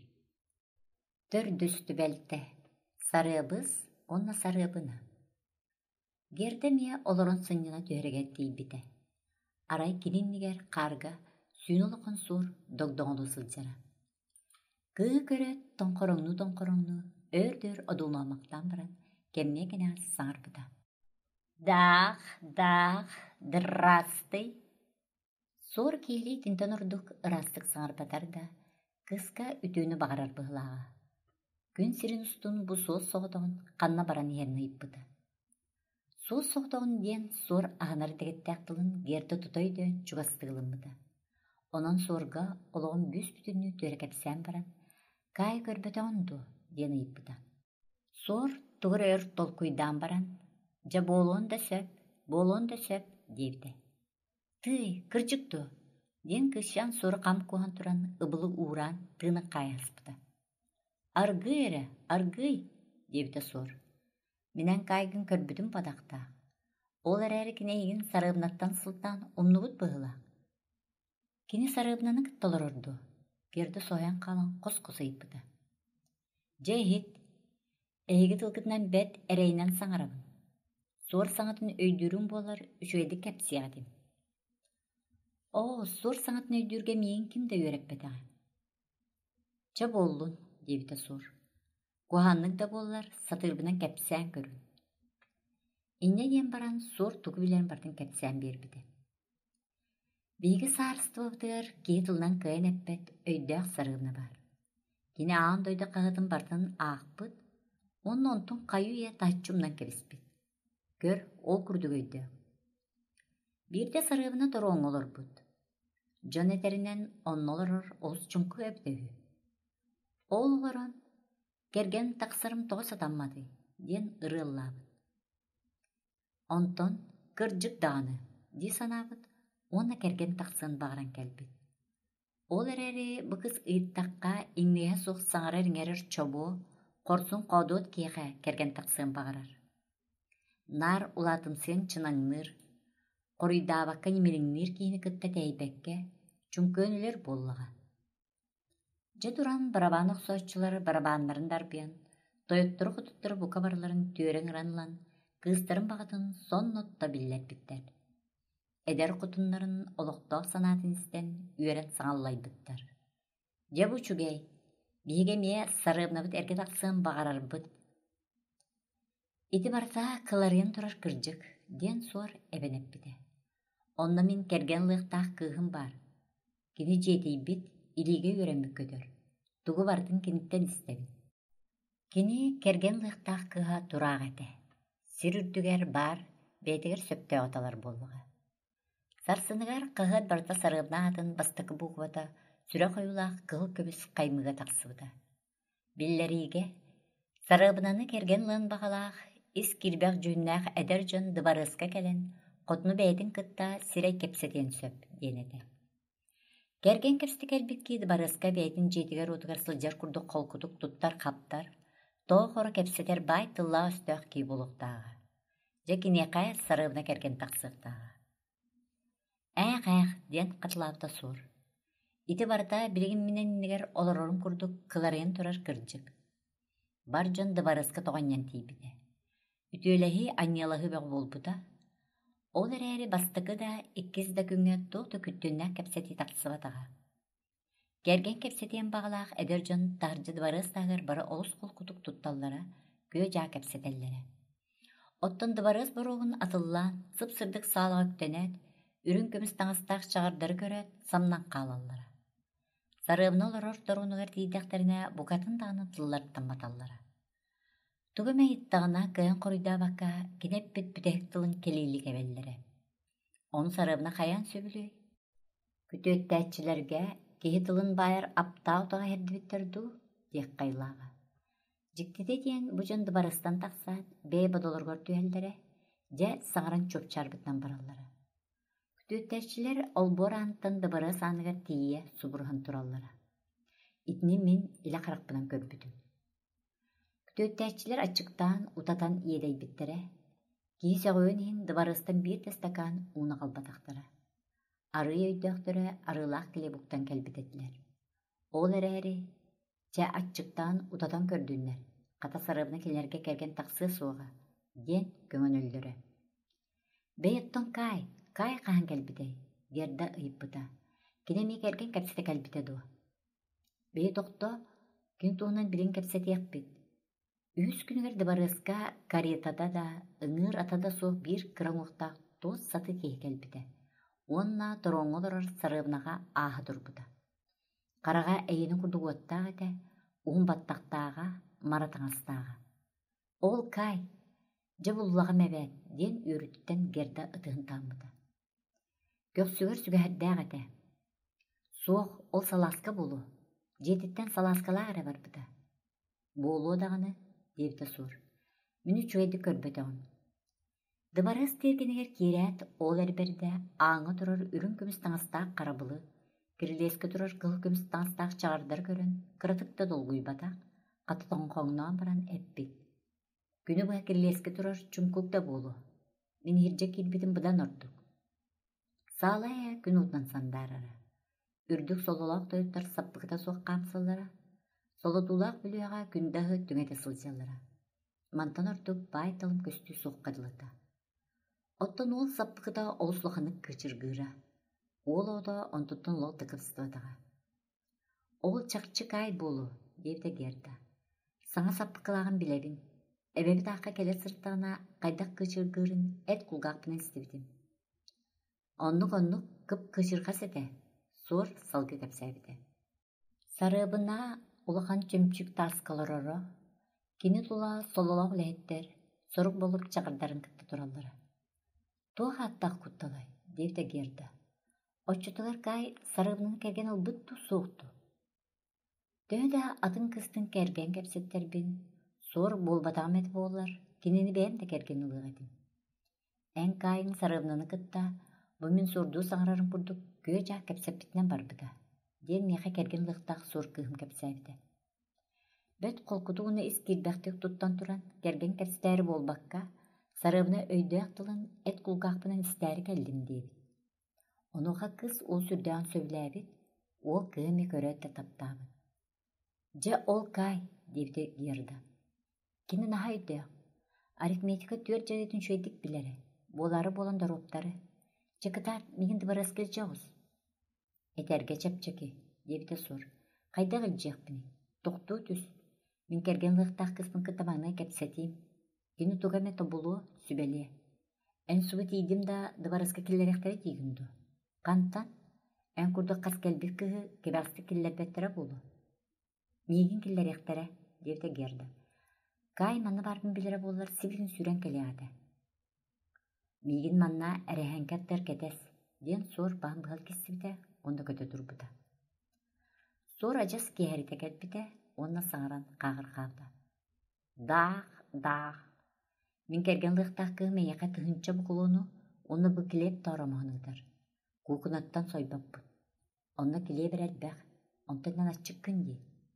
Төр дөсті бәлті. Сарыбыз, онна сарыбына. Гердемия олорон сыннына төһөрөгер тиийбите. Арай кининнигер карга сүүн олохон суор догдоңолу сылдьара. Кыы көрөт тоңкороңну өр одулуамактан баран кемне генә саңарбыта. Дах, драсты. Суор киили тинтен ордук ырастык саңарбатар да, кыска үтүүнү багарар быһылаага. Күн сирин устун бу суос соҕотоҕун ханна баран иһэрни ыйыппыта. Суос соҕотоҕун диэн суор аһынар дэгеттээхтылын герде тутой дөөн чугастыылыммыта. Онон суорга олоҕун бүс бүтүннү түөрэ кэпсээн баран, каай көрбөтөҕүн ду диэн ыйыппыта. Суор тугур өр толкуйдаан баран, жа боолуон да сөп диэбитэ. Тый, кырдьыкту, диэн кыысчаан суору хам куоһан туран ыбылы уураан тыына кааһаспыта. Аргый, диэбитэ суор. Минэн кайгын көрбүтүм бадахтаа. Ол эрээри кинэйигин сарыыбнаттан сылтаан умнубут быһыла. Кини сарыыбнаны кытталар орду. Герде соһуян хаалан кос ыйыппыта. Дьэ иһит, эһиги тылгытынан бэт эрэйинэн саҥарабын. Суор саҥатын өйдүүрүн буолар үчүгэйдик кэпсиэҕэтим. Суор саҥатын өйдүүргэ миигин ким да үөрэппэтэҕэ. Ча буоллун, диэбитэ суор. Куһааннык да буоллар сатыырбынан кэпсээн көрүн. Инне диэн баран суор тугу билэн бартын кэпсээн биэрбитэ. Биһиги саарыстыбабытыгар киһи тылынан кыайан эппэт өйдөөх сарыыбна баар. Кини аан дойду хаһытын бартын аахпыт, онно онтун хайуу ийэ таһыччумнан кэбиспит. Көр, ол курдук өйдөөх. Биирдэ сарыыбына торооҥ олорбут. Дьон этеринэн оннолорор олус чуҥку өбдөһү. Ол олорон керген тахсарым тоҕо сатамматы диэн ырыаллаабыт. Онтон кырдьык даҕаны дии санаабыт, уонна керген тахсыын баҕаран кэлбит. Ол эрээри бу кыс ыйыттахха иҥҥиэһэ суох саҥарар иҥэрэр чобуо, хорсун хоодуот киэхэ керген тахсыын баҕарар. Наар улаатымсыан чынаҥныыр, хоруйдаабакка нимириҥниир киһини кытта тэйбэккэ, чуҥкыөн буоллаҕа. Дьэ туран барабаан охсооччулар барабааннарын дарбыан, тойотторо хотуттара бука барларын түөрэн ыранылан, кыыстарын баҕатын соннотто биллэрбиттэр. Эдэр хотуннарын олохтоох санаатын истэн үөрэн саҥаллайбыттар. Дьэ бу чугэй, биһиги эмиэ сарыыбнабыт эргэ тахсыын баҕарарбыт. Ити бартаа кыларыйан турар кырдьык диэн суор эбэнэппитэ. Онно мин керген лыахтаах кыыһым баар. Кини дьиэтийбит, илиигэ үөрэммик көтөр. Тугу бартын киниттэн истэбин. Кини керген лыахтаах кыыһа тураах этэ. Сир үрдүгэр баар, бээтигэр сөптөөҕөталар буоллаҕа. Сарсыныгар кыһыат барыта сарыыбнаа атын бастакы буухубата сүрэ хойулаах кыһыл көбүс хаймыга тахсыбыта. Биллэриигэ сарыыбынаны керген лыын баҕалаах ис кирбэх дьүннээх эдэр дьон дыбарыаска кэлэн хотну бэйэтин кытта сирэй кэпсэтиэн сөп диэнэтэ. Керген кэпсти кэлбикки дыбарыаска бэйэтин дьиэтигэр утугар сылдьар курдук холкутук туттар хаптар, тоо хоро кэпсэтэр баай тыллаа өстөөх кии булуктааҕа. Дьэ киниэхэ сарыыбына керген тахсыахтааҕа. Эх диэн катылаабыта суор. Ити барыта билигин минэн иннигэр олорорун курдук кыларыйан турар кырдьык. Бар дьон дыбарыаска тоҕонньан тиийбитэ. Үтүөлэһи анньалаһы бөҕ буолбута. Ол эрээри бастакы да иккис да күҥҥэ туох күттүннээх кэпсэти тахсыбатаҕа. Керген кэпсэтиэн баҕалаах эдэр дьон таһырдьа дыбарыастааһыгар бары олус холкутук тутталлара, күө дьаа кэпсэтэллэрэ. Оттон дыбарыас боруоҕун атыллаан, сып-сырдык саалаҕа үктэнээт, үрүн көмүс таҥастаах чаҕардары көрөөт, самнан хаалаллара. Сарыыбына олорор торуунугар тиийдэхтэринэ букатын даҕаны тыллартамматаллара. Тугу мэйиттаҕына кыайан хоруйдаабакка кинеппит бүтэһик тылын келиилик эбэллэрэ. Он сарыыбына хайаан сөбүлүй. Күтүөттээччилэргэ киһи тылын баайар аптаа утаҕа хэрдибиттэр дуу, диэк хайлааҕа. Дьиктите диэн бу дьон дыбарыстан тахсаат, бэйэ бодолоргор түһэллэрэ, дьэ саҥаран чуопчаарбытынан бараллара. Күтүөттээччилэр олбуор аанытан дыбарыас ааныгар тиийэ субуруһан тураллара. Итини мин илэ харахпынан көрбүтүм. Күтүөттээччилэр аччыктаан утатан иэдэйбиттерэ, киһи сөҕүөн иһин дыбарыстан биир да стакан уuna халбатахтара. Арый өйдөөхтөрө арыылаах килебуктан кэлбитэтилэр. Ол эрээри чэ аччыктаан утатан көрдүннэр, хата сарыыбына килэргэ керген тахсыа суоҕа диэн көҥөнөллөрө. Бейоттон кай қахан кәлбітей, герда ыйыппыта. Кинеми кәрген кәпсеті кәлбіте дуа. Бейот оқты, күн туғынан білен кәпсеті яқпет. Үс күнігерді барысқа каретада да, ыңыр атада соқ бір қыран оқтақ тоз саты кей кәлбіте. Онна тұроңы дұрар сарыбынаға ағы тұрбыда. Қараға әйені күрді оттағы әті, оң баттақтаға, маратаңастаға. Ол кай, жабыллаға мәбәт, ден өріттен герда ұтығын тамыды. Көксігір сүгәһәрдәғ әті. Соқ, ол саласқа болу. Жетіттен саласқала әрі бар бұда. Болу дағаны, дебді сұр. Мүні чөйді көрбеті он. Дыбарыз тергенегер керәт ол әрберді аңы тұрар үрін көміс таңыстақ қарабылы, кірілескі тұрар қыл көміс таңыстақ чағардар көрін, қырытықта долғуй батақ, қатытон қоңнан баран әппет. Күні бұға кірілескі тұрар чүмкөкті болу. Мен ерже келбетін бұдан ұрдық. Салая күн ұтнан сандарары. Үрдік солылақ тойыттар саппықта соқ қамсылары. Солыдулақ бүліға күндағы түңеті сылжалары. Мантан ұрдық байтылым көсті соқ қадылыда. Оттон ол саппықта олсылықаны кычыргыра. Ол ода онтуттан лол тықыпстыдыға. Ол чақчық ай болу, девді герді. Саңа саппықылағын білебін. Әбәбі таққа кәлі сырттағына қайдақ кычыргырын әт құлғақпынан істебідім. Оннық кып кычырға сәді, сор салғы кәпсәбіді. Сарыбына ұлыған чөмчік таскалар ұры, кені тұла солылау ләйттер, сорық болып чағырдарын кітті тұралары. Туға аттақ құтталай, девді герді. Отчытылар кай сарыбының кәрген ол бұтту соқты. Дөйді атын кыстың кәрген кәпсеттербін, сор болбатағым әті болар, кенені бәйім де кәрген ұлығадым. Ән кайын сарыбынаны кытта, бұмен сорду саңырарын бұрдық көй жақ кәпсеппетінен бар бұда. Ден меха кәрген лықтақ сор кығым кәпсәбіді. Бөт қолқытуғыны ескелбәқтік тұттан тұран, кәрген кәпсетәрі болбаққа, сарыбына өйді ақтылын әт құлғақпынан істәрі кәлдім дейбі. Онуға қыз ол сүрдән сөйләбі, ол күйіме көрәтті таптабын. Жа ол кай, девді герді. Кені наға өйді, арифметика 4 жадетін шөйдік білері, болары боландар оптары. Чекітар, мегінді барас кел жауыз. Әтәрге чапчеки, девді сұр. Қайда ғыл жеқпіні, тоқты түс. Мен кәрген лықтақ қыспын кітамаңна кәпсетейм. Кені туғаме тобулу сүбәле. Ән суы тейдім да дыбарысқа келлеректері тейгінді. Қантан, ән күрді қас кәлбір кігі кебәсті келлер бәттірі болу. Мейгін келлеректері, девді герді. Кай манна барбын білері болар сибілін сүрен келе ады. Мейгін манна әрәхән кәттер кәтәс, ден сор бағын бұғал кесібіде, онда көті тұрбыда. Сор ажас кехәріте кәтбіде, онна саңыран қағыр қавды. Дақ. Мен кәрген лықтақ күйіме яқа тұхынча бұқылуыну, оны бұкілеп таурамағынығдар. Куқынаттан сойбап бұд. Онна келе берәл бәқ, онтайнан атчық күнде.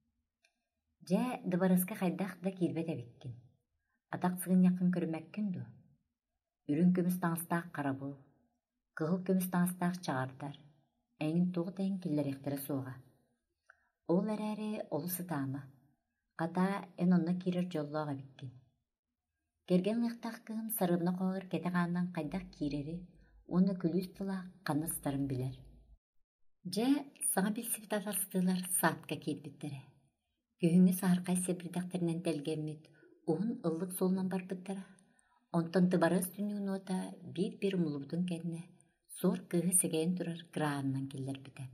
Жә дыбарысқа қайдақ да кербет әбеккен. Атақ сығын яқын көрімәк күнді. Үрін көміс таңыстақ қарабыл, қығыл көміс таңыстақ чағардар. Әйін тоғы тәйін келлер ектері соға. Ол әрәрі олы сытамы. Қата ән онна керер жоллаға беккен. Керген лықтақ кығын сарыбына қоғыр кетеғаннан қайдақ керері, оны күліс тұла қаныстарын білер. Жә, саңа білсібіт атастылар саатқа келбеттері. Күйіңі сарқай себірдақтерінен дәлгенмет, оғын ұллық солынан бар бұттара. Онтан тыбарыз дүнігін ота бір мұлыбдың кәдіне, сор кығы сәгейін тұрар қырағынан келдер бітен.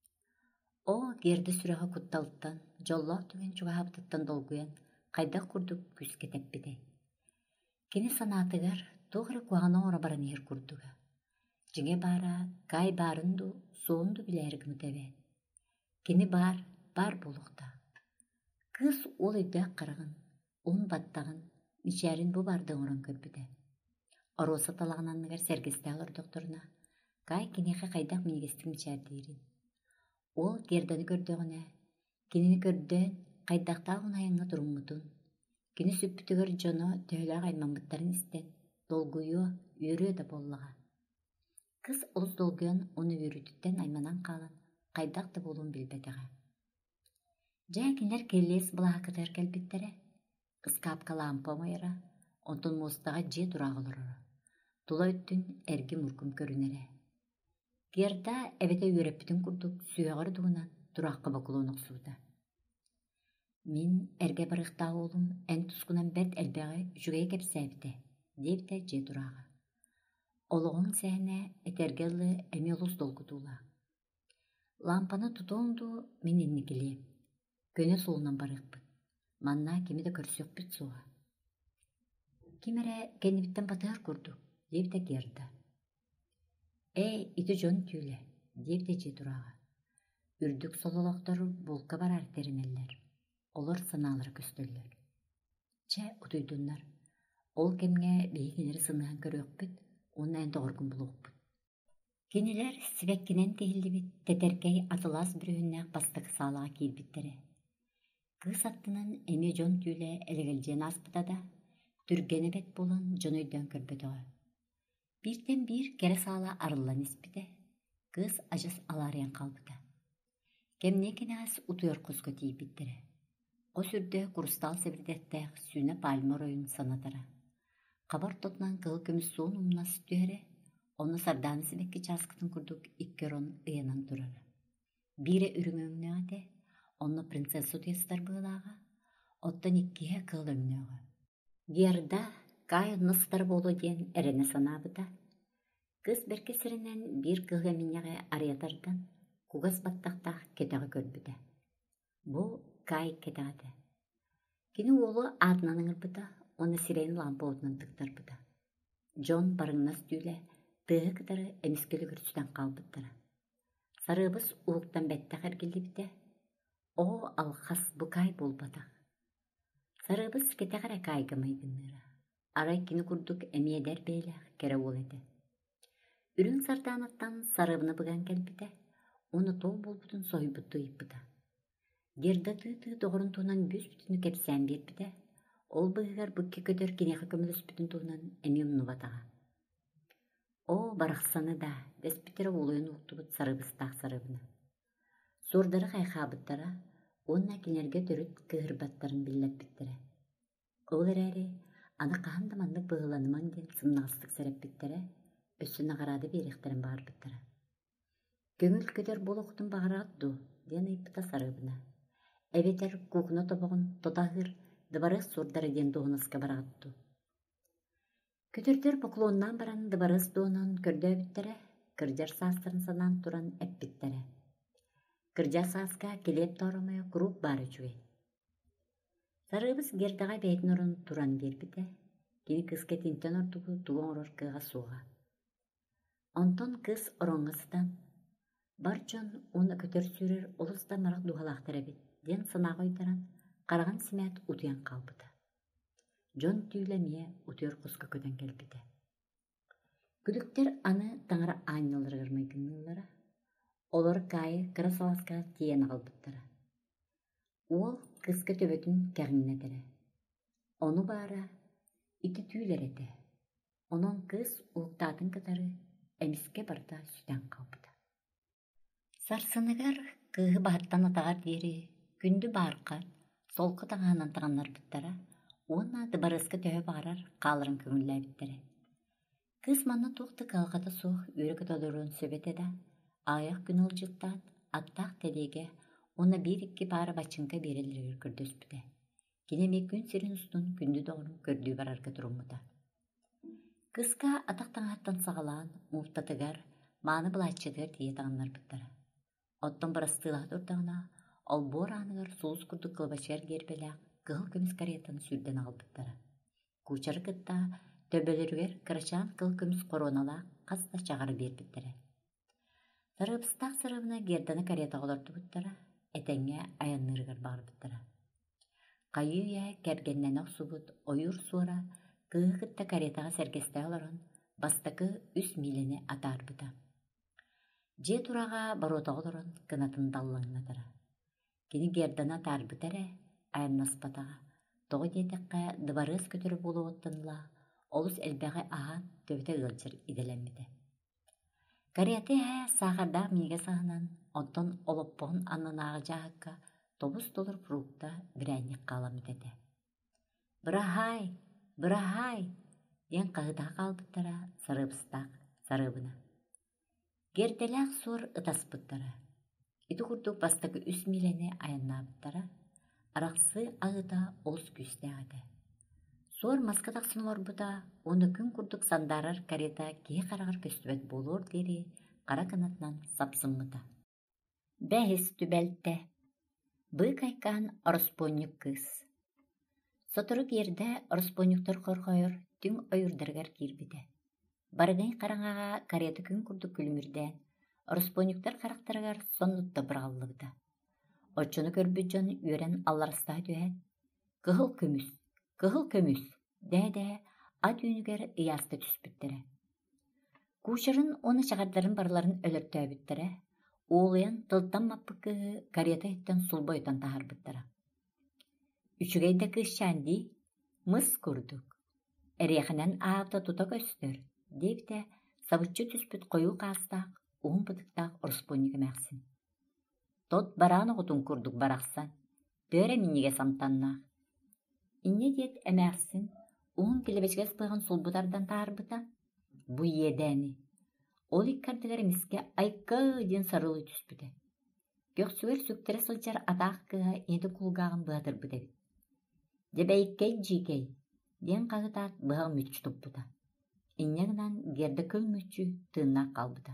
О, герді сүрәға құтталыттан, жоллақ түген чуға абдыттан долгуян, қайдақ күрдік күз кетеп бітей. Кені санатығар тоғыры қуағына ора баран ер күрдігі. Жіңе бара, кай барынду, соғынду біләрігімі тәбе. Кені бар болуқта. Кыз ол өйді қырығын, он баттағын, мишәрін бұ бардың орын көрбіді. Ороса талағынанығар сәргісті алыр докторына, кай кенеқі қайдақ менегестің мишәрдейрін. Ол гердені көрдіғіне, кенені көрден қайдақтағын айыңа тұрмыдың. Кені сүппітігір жоно төйлі аймамбыттарын істен, долгуйу үйрі да боллаға. Кыз ұлыс долгуян оны үйрітіттен айманан қалын, қайдақты болуын білбетіға. Жа кенер келес бұлаға кітер кәлбеттері, қысқапқа лампа майыра, онтын мостаға же тұрағылыры. Тула үттүн эрги муркум көрүнере. Герда эбете үйреппитин курдук сүйөгөр дуунан туракка бокулуунук сууда. Мин эрге барыктаа оолум эн тускунан бет элбеге жүгей кепсэбите, дебите же турага. Ологоң сෑне этергелы эми олус долгутуула. Лампаны тутуунду мен инникилием. Көне солунан барыкпыт. Манна кими да көрсөкпүт суга. Кимере кенибиттен батыар курду, дебите Герда. Ити жон түүле, дебите же турага. Үрдүк сололоктор булка барар теринеллер. Олар сынаалары көстөллөр. Че утуйдуннар. Ол кемге бейгинери сыныган көрөкпүт, онна энди оргун булуокпут. Кинилер сибеккинен тихилибит, тетеркей атылас бүрүннәк бастык салага киирбиттере. Кыз аттынан эми жон түүле элегелжен аспыта да, түргенебет болан жонойдон көрбөтөгө. Биртен бир кере сала арылан испите, кыз ажас аларыян калбыта. Кемнекинаас утуyor кузго тийбиттере. Осүрдө курустал себирдеттег сүүнө пальма ройун санатара. Кабар тотнан кыл көмүс суун умнас түөре, оны сардааны сибекке часкытын курдук иккерон ыянан турара. Бире үрүңөңнөате, оны принцессу тестар быылаага, оттон иккие кыл өңнөөгө. Герда кай ныстар болу диен эрене санаабыта. Кыз беркесиринен бир кылга минеге ариятардан кугас баттактах кетеге көрбүтэ. Бу кай кетады. Кини уолу атынан ыңырбыта, оны сирен лампа отунан тыктарбыта. Джон барыңнас түүле тыгы кытары эмискелі көрсүтен калбыттара. Сарыбыз улуктан беттах эргилибите. О, алхас бу кай болбатах. Сарыбыз кетегара кайга майгынныра. Арай кини курдук эмиедер бейлах кере ол эте. Үрүң сардаанаттан сарыбыны быган келбите, оны тол болбутун сойбутту ыйппыта. Герда тыты доғырын туынан бүс бүтіні кепсән бербіде, ол бұғығар бүкке көтер кенеқі көміліс бүтін туынан әме ұмны батаға. О, барақсаны да, дәспітері олойын ұқты бұт сарыбыстақ сарыбына. Сордары қайқабыттара, онна кенерге түріт кығырбаттарын білләп біттірі. Ол әрәрі, аны қағандамандық бұғыланыман ден сымнағыстық сәріп біттірі, өссін ағарады беректерін бағыр біттірі. Көңіл көтер бол оқтың бағыратты, ден ұйпыта сарыбына. Эбетер кухна тобогун тотахыр дыбарыс сурдары ден доғыныска баратту. Көтөрдер поклоннан баран дыбарыс доғынан көрді өбіттере, кыржар састырын санан туран әппіттере. Кыржар саска келеп торымы круп бары чуе. Сарыбыз Гердаға бәйтін ұрын туран бербіте, кені кыз кетинтен ордугу туғын ұрыр кыға суға. Онтон кыз оронғыстан, бар жон оны көтөр сүрер олыста марақ дуғалақтыр әбет. Ден сына қойдаран, қараған симәт утуян қалбыды. Жон түйлемие утуyor құсқа көтен келбіді. Күдіктер аны таңыра айнылыр ғырмайгынылары, олар кайы қырасаласқа тиен қалбыттары. Ол қысқа төбетін кәғіннедері. Оны бара ити түйлер еті. Оның қыз ұлықтатын кытары әміске барда сүтен қалбыды. Сарсыныгар кығы бағыттан атағар дері, күнді барқа, солқы тағанан тағанлар біттара, онна дыбарысқы төхі бағарар қалырын көңілі біттері. Кыз манна тоқты қалғата соқ өрікі тодырын сөбеті да, аяқ күн ұлжыттан, аттақ тәдеге, оны бір-екі бары бачынға берелер көрдөс біді. Кенеме күн серін ұстын күнді доғырын көрді барарға тұрымыда. Кызға атақтан аттан сағалан, мұфтатығар, маны бұлайчыдыр тие тағанлар біттара. Оттон барастыла дұрдағына, ол бор анығыр соғыз күрді қылбачар гербеләк қығыл көміс каретаны сүрден албыттары. Кучары кытта төбелерігер кырачан қыл көміс коронала қаста чағары бербіттері. Сарыбыстақ сарыбына Герданы карета оларды бұттары, әтәңе аяннырығыр бағыр бұттары. Қайуя кәргеннен оқсубыт ойыр суыра қығы кытта каретаға сәргесті оларын бастықы 3 милені атар бұта. Же тураға барота оларын кынатын даллаңнатары. Кені Гердана тарбытары, айыннас батаға, тоғы детіққа дыбарыз көтірі болу оттынла, олыс әлбәғі аған төбіті ғылчыр иделемеді. Кареты сағарда миге сағынан, онтон олоппоғын аннанағы жағыққа тобус толыр фрукта бірәнік қалам деді. Бұрахай, диэн қағытаа қалбыттара сарыбыстақ сарыбына. Герделяақ суор ытаспыттара. Ити курдук бастакы 3 милени аяннаабыттара. Арақсы ағыта ос күстәғады. Суор маска тақсын олорбута, оны күн курдук сандарар карета кие қарағыр көстүбет болор дери қара канатынан сапсынмыта. Бәхіс түбәлтті. Бый кайкан ораспонюк кыз. Соторук ерде ораспонюктар қорқойыр түн ойырдаргар кирбіде. Барыгай қараңаға карета күн курдук күлімірден, ораспонюктар қарақтарығар соннутта бұрғаллығыда. Отчону көрбүджон үйрен алларыста түйет. Кығыл көмүс, дәдә ат үйнігер ыясты түспіттірі. Кушарын оны шағардарын барларын өлірті өбіттірі, оғылыян тылттан маппықы карета еттен сул бойдан тағар біттірі. Үчігейді кышчанди, мыс күрдік. Әрияқынан ағапта тута көстір, дейбіте сабытчы түспіт қойу қастақ, оғын бұдықтақ ұрыспонигі мәқсін. Тот бараны ғытын күрдік барақсан, төре минеге самтаннақ. Инне дет әмәқсін, оғын келебечгес бұйған сұлбұдардан тағарбыта. Бұ едәні. Ол иккардығар емеске айқы ден сарылы түспіді. Көксуер сөктері сылчар атақ кыға еді құлғағын бұғадыр бұды. Дебәйккей жикей, ден қағытақ бұғын мүтчі тұппыда. Иннегінен герді көл мүтчі тыңнақ қалбыда.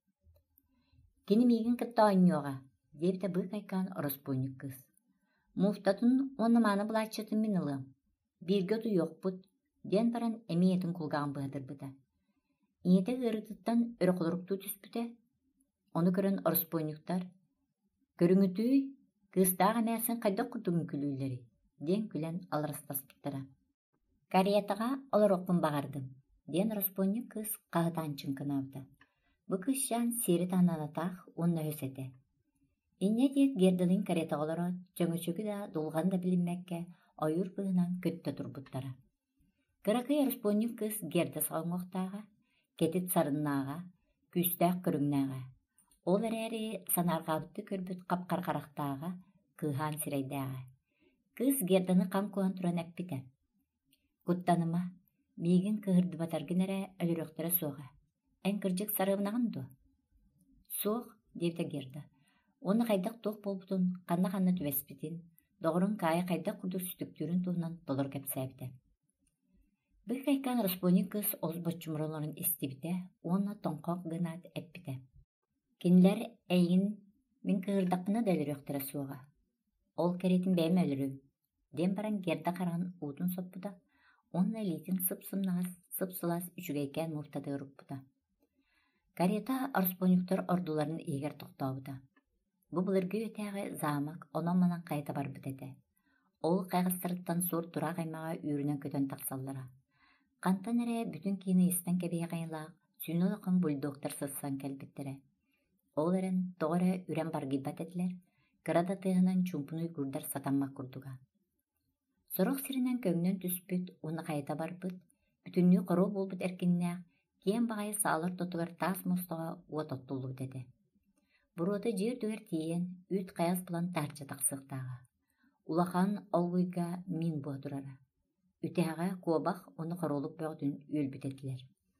Кені мейгін кітті ойнуға, депті бұй қайқан ораспойнық кыз. Муфтатын оны маны бұлатшытын мен ылым. Бірге тұйық бұд, ден баран әмейетін құлғағын бұғадыр бұда. Иеті ғырытыттан өрі құлырықты түспіде. Оны көрін ораспойнықтар. Көріңітүй, кыстағы мәсін қайда құдығын күлілері, ден күлен алырастаспыттыра. Кариятыға олар оқпын бағардым, ден ораспойнық кыз қағытан чынкынавды. Бұ кыз жан сері тананатақ онына өсеті. Инне дет герділін карета олары жөңөчөгі да долған да білінмәкке ойыр бұғынан көтті тұрбыттара. Кырақы ораспойнық кыз герді сауыңоқтаға, кетет сарыннаға, күстәқ көріңнаға. Ол әрі санарғабытты көрбіт қапқарқарақтаға, кыған сірейдәға. Кыз гердіні қам куан тұран әппіті. Құттаныма, мейгін кығырды батаргын әрі өліріқтірі соға. Ән кіржік сарығынағын ду. Соқ, девді герді. Оны қайдақ тоқ болбутун, қанна-қанна түвеспетін, доғырын кайы қайдақ күрдік сүтіктүрін туғынан долар кәпсәбді. Бұл қайқан ораспойнық кыз оз боччумроларын істебіде, оны тоңқоқ гынат әппіде. Кенілер әйін мен кығырдақпына дәлір өқтірі суға. Ол кәретін бәйім өлірім. Ден баран герді қараған ұтын соппыда, оны әлейтін сып-сымнағыз, сып-сылас үшігейкен мұфтады ұрыппыда. Карета ораспойнықтар ордуларын егер тоқтауыда. Бұл бұлырғы өтәғі замық онан манан қайта бар бітеді. Ол қайғыстырыттан сор тұра қаймаға үйрінен көтен тақсалдыра. Қантан әрі бүтін кейіні естен кәбей қайылақ, сүйін олықын бульдоктар сызсан кәлбіттірі. Ол әрін тоғыры үрен бар гилбат әділер, қырада тығынан чумпыны күрдар сатанмақ күрдіға. Сұрық сірінен көңнен түспіт, оны қайта бар бұд, бүтінні қыру бол бұд әркеннәқ, кейін бағайы сағылыр тұтығыр тас мұстыға от оттылу деді. Бұроды жер дөйір тейен, үт қаяз бұлан тарчы тақсықтаға. Улахан олғыйға мен бұа тұрара. Үтәға қуабақ оны қаролық бөғдін өлбітетілер.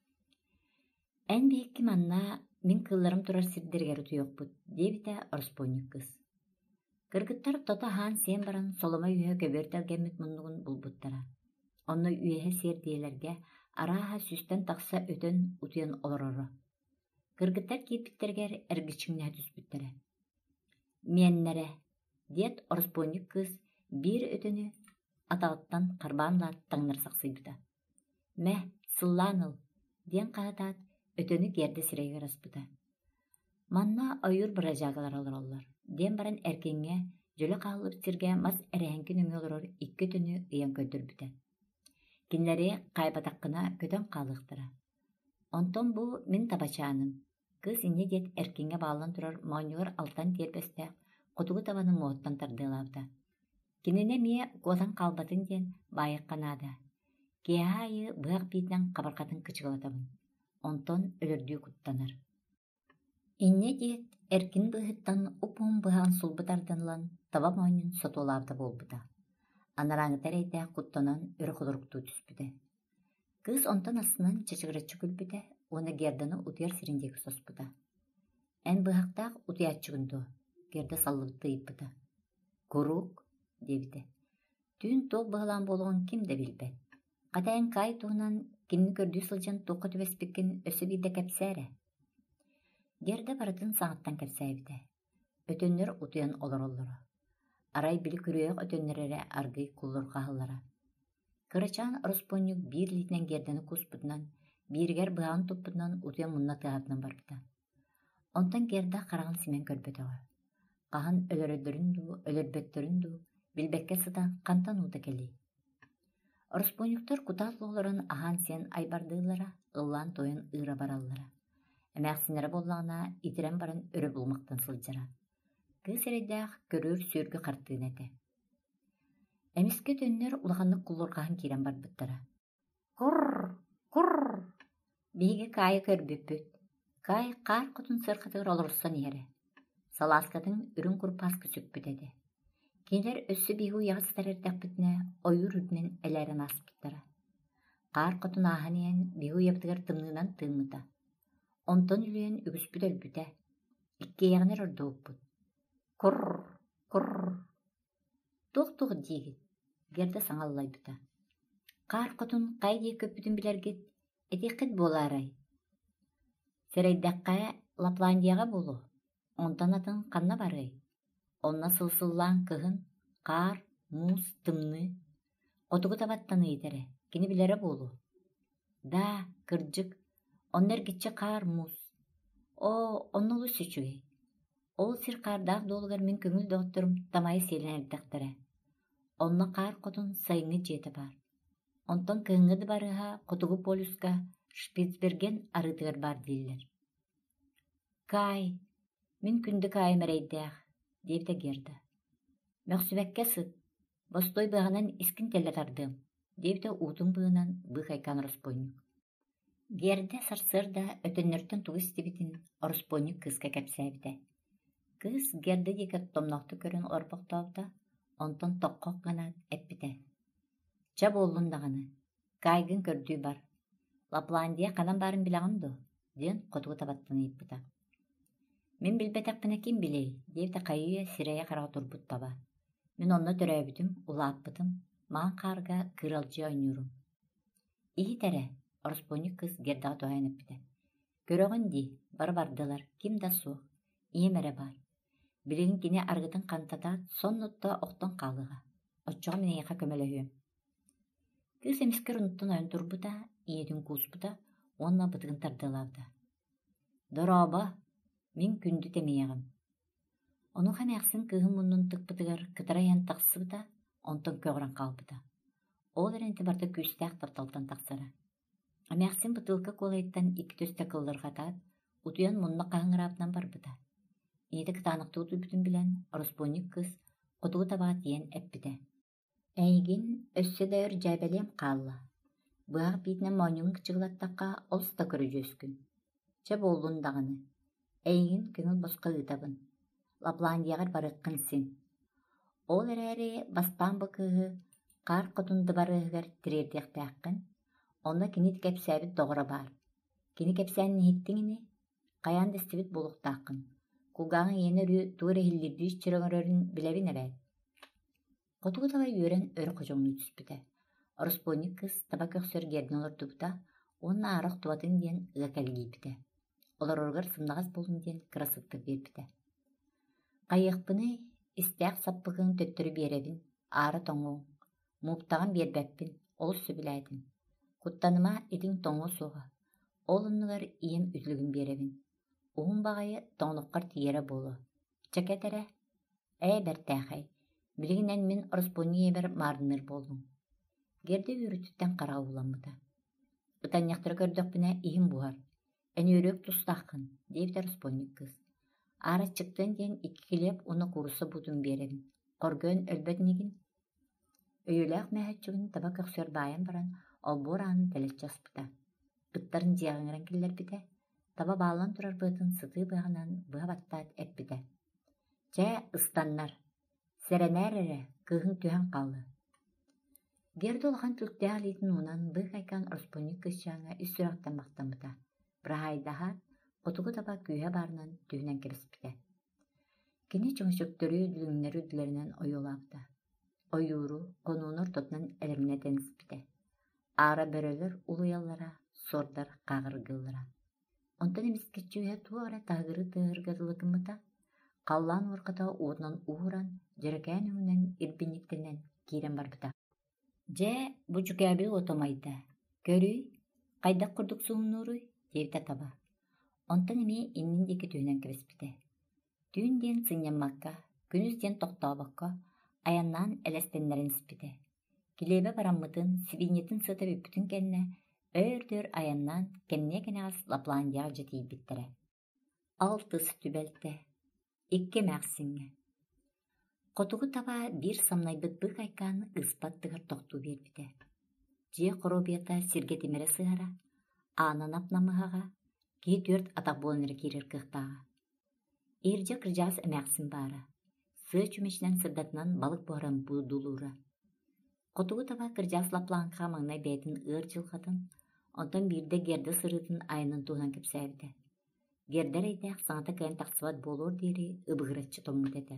Ән бейіккі манна мен қылларым тұрар сірдергер ұтыйық бұд, дебіті ораспойнық кыз. Кыргыттар тота хан сен баран солома үйе көбертелгенмет мұндығын бұл бұттара. Оны үйе сердейлерге араға сүстен тақса өтін ұтыйын олырыры. Кыргыттар кейпіттергер әргічіңне түспіттірі. Меннәрі, дет ораспойнық кыз бір өтіні аталыттан қарбанлар таңнар сақсыйбыда. Мә, сылланыл, ден қағатат өтіні керді сірейгер аспыда. Манна ойыр бұра жағылар алыр олар. Ден баран әркенге жөлі қағылып сірге мас әрәңкін өңі олырыр икі түні ұян көдір біді. Кенлері қайбатаққына көтен қалықтыра. Онтон бұл мен табачаным. Кыз ине дет әркенге бағылан тұрар маунюғыр алтан тербесті құтығы табаны моғыттан тардылавда. Кеніне мие қозан қалбатын ден байық қанады. Кеайы бұғақ бейтінен қабарқатын кычығылатабын. Онтон өлірдүй құттаныр. Ине дет әркен бұғыттан ұпуын бұған сұлбытарданлан таба мойнын сотолавда болбыда. Анараңы тәрейді құттанан өрі құлырықту түспіді. Кыз онтан астынан чачыгырачы күлбіте, оны герданы утуяр сиріндегі соспыда. Ән бұхақтақ утуячыгынду, герді саллыбыты иппыда. Курук, дебіде. Түн тоқ бұғылан болуғын кім де білбет. Қатайын кай туғынан кімні көрді сылжан тоқы түбеспеккен өсі биде кәпсәрі. Герді барытын саңыттан кәпсәйбіде. Өтөннер утуян олар-олары. Арай білі күрейек өтөннерері аргый куллар қағылары. Кырачан Роспонюк бир литнен гердені куспытынан, биргер бұған тұппытынан утуян мұнна тығатынан барбыда. Онтан герді қарағын симен көрбетіға. Қағын өлөрбеттерінду, билбекке сыдан қантан ута келей. Роспонюктар кутатлыларын ахан сен айбардылара, ыллан тойын ыра бараллара. Әмәқсінері боллағына итірен барын өрі болмақтан сылжыра. Кыз әрейдәқ көрір сөргі қартығын әті. Әміске төннер улағанлық құллырғағын керен барбыттара. Құр! Бейге кайы көрбеппіт. Кай қар құтын сырқытығыр олырсан ері. Саласкатын үрін күрпас күсік бүтеді. Кендер өссі бейгі яғыстар әрдәк бітіне ойыр үдінен әләрін аспыттара. Қар құтын ағын ең бейгі ептігір тымнынан тымыда. Онтон үлен үгіс бүділ бүді. Икке яғыныр орды өппіт. Құр! Туқ дейгіт. Герді саңаллай бұта. Қар құтын қайдей көппітін білергет, әтеқіт боларай. Сәрейдаққа Лапландияға болу. Онтан атын қанна барай. Онна сылсыллан кығын, қар, муз, тымны. Қотығы табаттаны етері, кені білері болу. Да, кырджық, оннер кетчі қар, муз. Оннылы сүчуге. Ол сир қардақ долғар мен көңіл доқтырым тамайы селен әрдіқтірі. Онна қар құтын сайыңы жеті бар. Онтан кыңыды барыға құтығы полюска Шпицберген арытығыр бар дейлер. Кай, мен күнді кай мәрейдәқ, дейбді герді. Мәқсүбәкке сыт, бостой бұғанан искін телі тардым, дейбді ұтын бұғынан бұқ айқан Роспонюк. Герді сарсырда өтіннөртін туғыз дебетін Роспонюк кызға кәпсәбді. Кыз герді декет томнақты көрін орбықтауды, онтон тоққоқ ғана әппіде. Ча болуындағаны, кайгын көрдүй бар. Лапландия қанан барын білағынды, ден қотығы табаттыны еппіда. Мен білбетәкпіне кем білей, дейбді қайуя сирая қарау тұрбыт таба. Мен онны түрәбітім, ұлаппытым, маған қарға кыралжы ойнырым. Игі тәрі, Роспонюк кыз гердағы туайын әппіде. Көріғын дей, бардылар, кем да суық, иемәрі бар. Білігін кене арғытын қантата соннутта оқтын қалыға. Отчоға мен еқа көмелі Кыз әміскер ұнттын ойын тұрбыда, иетін куспыда, онна бұтығын тардылавда. Дороба, мен күнді темейеғім. Оның қамяқсын кығын мұнын тұқпытығыр кытараян тақсыбыда, онтын көғыран қалбыда. Ол әрінті барды күстәқ тарталтан тақсыра. Амяқсын бұтылқы қолайттан екі төсті қылдырға тап, ұтуян мұнны қағыңырабынан барбыда. Еді қытанықты ұту бүтін білән, Роспонюк кыз құтығы табаға тиен әппіде. Әйгін өссі дәуір жәбәлем қалла. Бұғақ бейтінен мойнуын кычығылаттаққа олста көрі жөскін. Ча болуындағыны. Әйгін көңіл босқа ұтабын. Лапландияғар барыққын сен. Ол әрі бастан бұқығы қар құтынды барығығар тірердек бәққін. Онда кенет кәпсәбіт доғыра бар. Кені кәпсәнін еттіңіне қаян дестібіт болуқтаққын. Кулғағын ені туыры хиллердіш чырыңырырын біләбін әрәд. Қотығы табай өрен өрі қожоңны түспіді. Роспонюк кыз таба көксөр герден олар тұпта, оның арық туатын ден ұға кәлгейпіді. Олар орғыр сымнағыз болын ден қырасыттық берпіді. Қайықпыны істәқ саппығын төттірі беребін, ары тоңуң. Муптағын бербәппін, ол сөбіләйдін. Құттаныма етің тоңу соға. Ол ұнығыр ием үзілігін беребін. Оғын бағайы тоңлыққар тиері болу. Чакетәрі, бәртәқай. Білігінен мен Роспонюкке бір мардыныр болдым. Герде үрітіттен қара уламыда. Ұтанияқтыры көрдіқпіне иім бұғар. Әні өрек тұстаққын, дейбді Роспонюк кыз. Ары чықтын ден иккілеп оны құрусы бұдын берегін. Қоргөн өлбәдінеген. Өйіләқ мәхәтчігін таба көксөр байын баран, ол бұр анын тәлет жаспыда. Үттарын жиағыңыран келер біде. Таба балан тұрар бұтын сыты бұғанан бұға баттат әп біде. Чә ұстаннар. Сәрәнәр әрі кығын түйен қалды. Герді олған түліктәғ лейтін онан бұқ айкан оспонник кышчаңа үстірақтан бақтамыта. Бірағайдаға қотығы таба күйе барынан түйінен кіріспіде. Кені чоңшөктөрі дүліңнері үділерінен ойолапта. Ойуыру қонуыныр тотынан әліміне тәніспіде. Ара бөрөлөр улуяллара, сордар қағыргыллара. Онтан емескетчуя туағыра тағыры тығыргадылығымыта. Қаллан орқата уытынан уғыран, жүрекән өңінен ирбинниктенен кейрен барбыта. Же бу жүкәбі отомайда. Көрүй, қайдақ құрдық суынуруй, дейбіта таба. Онтан еме инниндекі түйінен кіріспіде. Түйінден сынянмаққа, күнізден тоқтаубаққа, аяннан әлестенлерін спіде. Келебе бараммытын, свинетін сытып үппітін кәнне, өр-дөр аяннан кәнне-кәнәғыз Лапландияға жетей біттірі. Алтыс түбәлті, икке мәқсіңе. Қотуғы таба бір самнайбыт бұқ айканы ұспаттығыр тоқту бербіде. Же қоробията сергетемері сығара, анан апнамығаға, кей 4 атақ болыныры керер қықтаға. Ерже қыржағыз әмәқсін бары, сы чүмешінен сырдатынан балық бұғыран бұдулуыра. Қотуғы таба қыржағыз Лапланға маңнай бәйтін ыр жылғатын, онтан бірде герді сырытын айының туынан кепсәбіде. Гердер әйдәқ саңата кән тақсыват болуыр дері ұбығыратшы томмыт әді.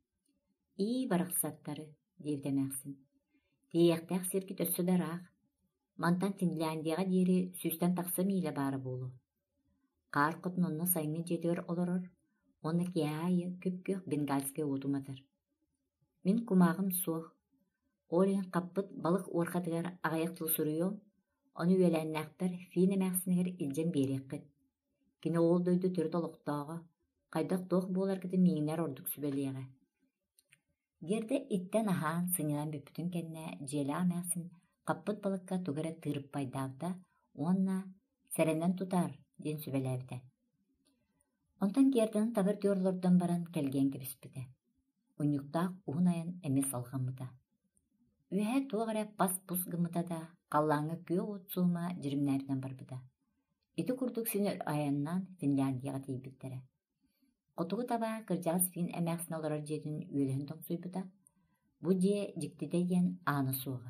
«И барақсаттары», девді мәқсін. «Тейяқтақ сирки төссідарақ. Мантан Финляндияға дері сүстен тақсы мейлі бары болу. Қар құтын онына сайны жетігір олырыр, оны кияйы көп-көк бенгальске отуматыр. Мен кумағым соқ. Олен қаппыт балық орқатығар ағаяқтылы сұрыйом, оны өйеләннәқтір фине мәқсінігер илжен береккіт. Кені ол дөйді түрді олықтағы, қайдақ тоқ болар кіді мейінер ордық сүбелеғі. Герде иттен ахан сынылан бүппүтін кәнне желі амәсін қаппыт балыққа тугара тырып пайдавда, онна сәренен тутар ден сүбеләбді. Онтан гердінің табыр дöрлордан баран кәлген кіріспіді. Унюктақ уын аян әмес алғамыда. Үйе туғара пас-пус гымыда да қаллаңы күйе отсуыма жірімнәрден барбыда. Иті күрдік сені аяннан Финляндияға дейбіттері. Қотуғы таба кыржағыз фин әмәқсін оларар жетін өлігін тоңсуйбыда. Бұ де жіктедейген аны суға.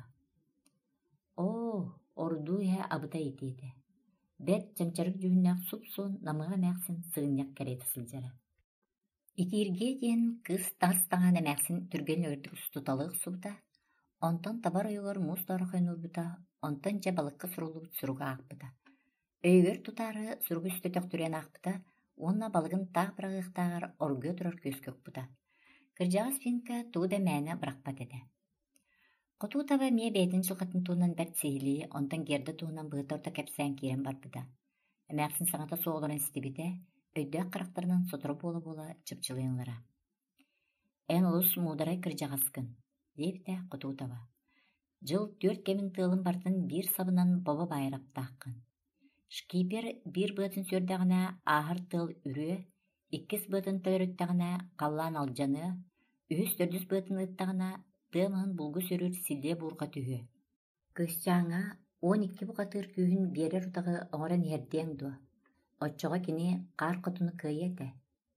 О, орду я абыта етеді. Бәт чамчарық жүгіннәқ сұп-сұн намыға мәқсін сығыннәқ кәреті сылжары. Итирге ден кыз тастаған әмәқсін түрген өрдік ұстуталық сұбыда. Онтан табар ойығыр мұз дарықын ұрбыда. Онтан жа балыққа сұрулы сұруға ақпыда. Өйгер тұтары сұрғы үсті төқтірен ақпыда. Онна балығын тақ бірағықтағар орғы тұрар көскөк бұда. Кыржағыз финка тууда мәні бірақпат еді. Қоту таба мие бәйтін жылғатын туынан бәт сейлі, онтан герді туынан бұғыторда кәпсән керен бар бұда. Әмәқсін саңата соғылырын істебіде, өйдөк қарақтарынан сотыры бола-бола чыпчылыынлара. Ән ұлыс мударай кыржағызкын, дейбді қоту таба. Жыл 4 кемін тылын бардың бір сабынан баба байрап таққын. Шкипер бір бұтын сөрдіғіне ағыр тыл үрі, 2 бұтын төліріттіғіне қаллан алжаны, 3-4 бұтын ұттіғіне тымын бұлғы сөрір сілде бұрға түйі. Кышчаңа 12 бұқатыр күйін берер ұтағы оңырын ердеңді. Отчоға кені қар құтыны күй еті.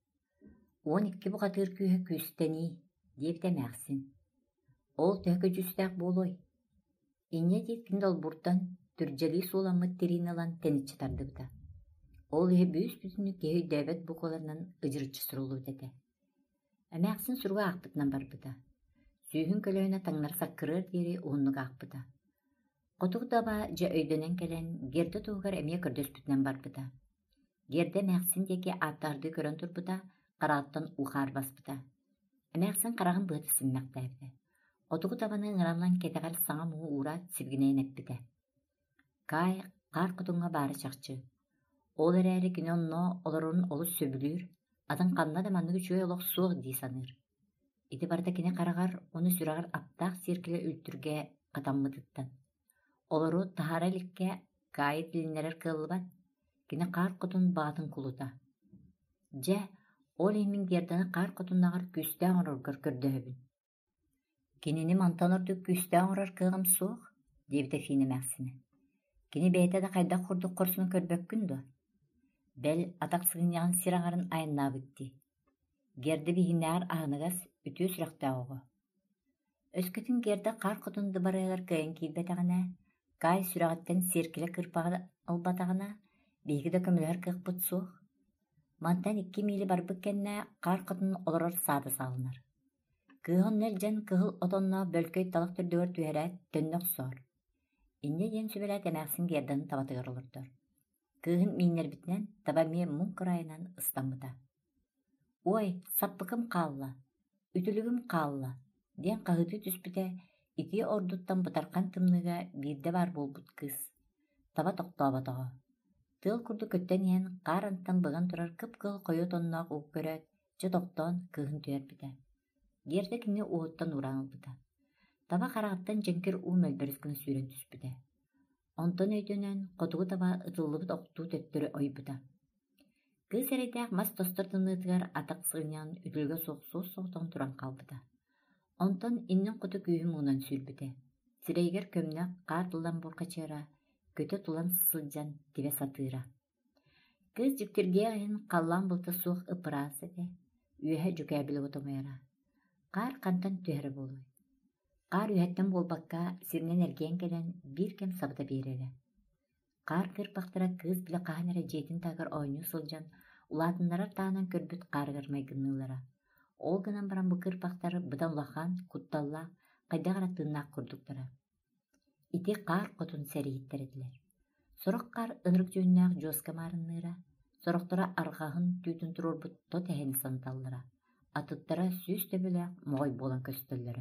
12 бұқатыр күйі күстені, дейбді мәқсін. Ол төкі жүстәк болой. Ине дейткін дол бұртан түрджали суламы териналан тенітші тардыбыда. Ол е бүйіс бүтіні кейі дөбет бұқаларынан ұжырытшы сұрулу деді. Әмәқсін сұрға ақпытынан барбыда. Сүйін көлөйіне таңнарса кырыр дері оңнуға ақпыда. Қотуғы даба жа өйденен келен герді туғар әме көрдөс бүтінен барбыда. Герді мәқсін деке аттарды көрін тұрбыда, қараттан ұқар басбыда. Әмәқсін қарағын бұғытысын мәқтәбді. Қотуғы дабаны ыңыранлан кетеғар саңа мұғы ұра сілгінейін әппіді. Кай қар құтынға бары шақчы. Ол әрәрі күні онно оларының олы сөбілір, атын қанна да манығы чөй олық суық дей саныр. Иті барда кені қарағар, оны сүрағар аптақ серкілі үлтірге қатаммыдыттан. Олару тахара лікке кай тілінерер кылыбат, кені қар құтын бағытын құлыта. Жа, ол емін гердіні қар құтыннағар күстен ұрырғыр көрді өбін. Кенені мантан ұрды күстен ұрыр кығым суық, дебді фині мәқсіні. Кені бәйті да қайда құрдық құрсыны көрбөк күнді. Бәл атақ сығынияғын сирағарын айынна бүтті. Герді бігінәғір ағынығас үті сүрақта оғы. Өскөтүн герде қар құтунды барыгар кыйын киирбетагана, кай сүрағаттен серкіле кырпаға албатагана, биги да көмөлөр кыхпыт суох. Мантан 2 мили барбык кенне қар құтун олорор саады салынар. Кыйын нөлжен кыхыл отонна бөлкөй талак түрдөгөр түһэрät төннөк соор. Инне ден сүбелät эмээхсин герден табатыгар олордор. Кыйын миннербитинен таба мие мун кырайынан ыстаммыта. Ой, саппыкым каалла, үтүлүгүм каалла, диэн каһыты түспүтэ, ити ордуттан бытаркан тымныга биирде бар болбут кыз. Таба токтооботоҕо. Тыл курду көттөн иэн каар антан быган турар кыпкыл койу тонноох уг көрөөт, чы токтоон кыыһын түөрбүтэ. Герде кини уоттан ураанылбыта. Таба хараҕаттан дьэҥкир уу мөлбөрүскүн сүүрэн түспүтэ. Онтон өйдөнөн хотугу таба ытыллыбыт охтуу төттөрү ойбута. Кыз эрэйдээх мас тостор тымныытыгар атак сыыняан үтүлгө суох соҕотон туран хаалбыта. Онтон иннин хоту күүһү муунан сүүрбүтэ. Сирэйгэр көмнөк каар тулан буркачыара, көтө тулан сылдьан тибэ сатыыра. Кыз дьүктиргиэҕин халлаан былта суох ыппыраас этэ, үөһэ дьүкээбили утумайара. Каар хантан түһэрэ буолуой. Каар үөһэттэн буолбакка сиринэн эргиэн кэлэн биир кэм сабыта биэрэрэ. Каар кырпахтара кыз билэ хаһан эрэ дьиэтин таагар оонньуу сылдьан улаатыннарар таанан көрбүт каарыгар майгынныылара. Ол гынан баран бу кырпахтар быдан улахан, кутталлаах, хайдағара тыыннаах курдуктара. Ити каар хотун сэрииттэр этилэр. Сорох каар ынырык дьүннээх дьуоска маарынныыра, сорохтора арҕаһын түүтүн турурбут тот эһэни санталлара, атыттара сүүс төбүлээх моҕой буолан көстөллөрө.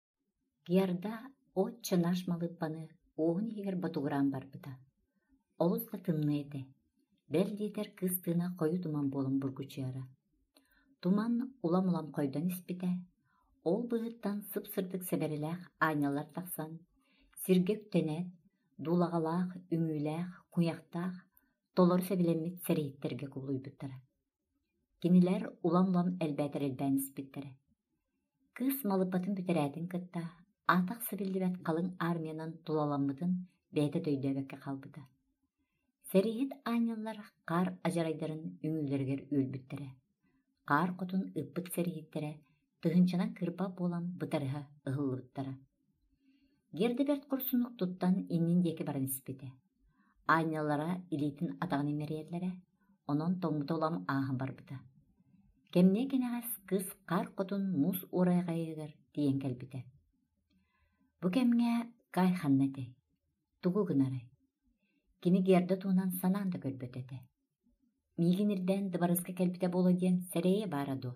Киарда от чанаш малыппаны оҕун иһигэр ботугураан барбыта. Олус да тымны эте. Бэл диэтэр кыз тыына хойу туман буолан бургучуара. Туман улам-улам койдон испите, ол быһыттан сып-сырдык сэбэрилээх аанялар тахсан, сиргек төнэт, дуулагалаах, үҥүүлээх, куйахтаах, толору сэбилэммит сэрииттерге куулуйбуттара. Кинилэр улам-улам элбээтэр элбээн испиттерэ. Кыз малыппатын бүтерээтин кытта, атах сыбилдибэт калың армиянан тулаламмытын бээтэ дөйдөбөккэ халбыта. Сэриит ааняллар каар ажарайдарын үҥүүлэригэр үөлбүттерэ. Каар хотун ыппыт сэрииттерэ, тыһынчанан кырба буолан бытарыһа ыһыллыбыттара. Герде бэрт курсунук туттан иннин диэки баран испите. Аанялара илиитин атаҕын имэриэллэрэ, онон тоҥмута улам ааһан барбыта. Кэмнээ кинэҕэс кыз каар хотун мус уурайҕайыыгар тиийэн кэлбитэ. Бу кэмҥэ кай ханнатый, тугу гынарай. Кини герде туунан санаан да көрбөт этэ. Миигинирдэн дыбарыска кэлбитэ буола диэн сэрэйэ баара дуо.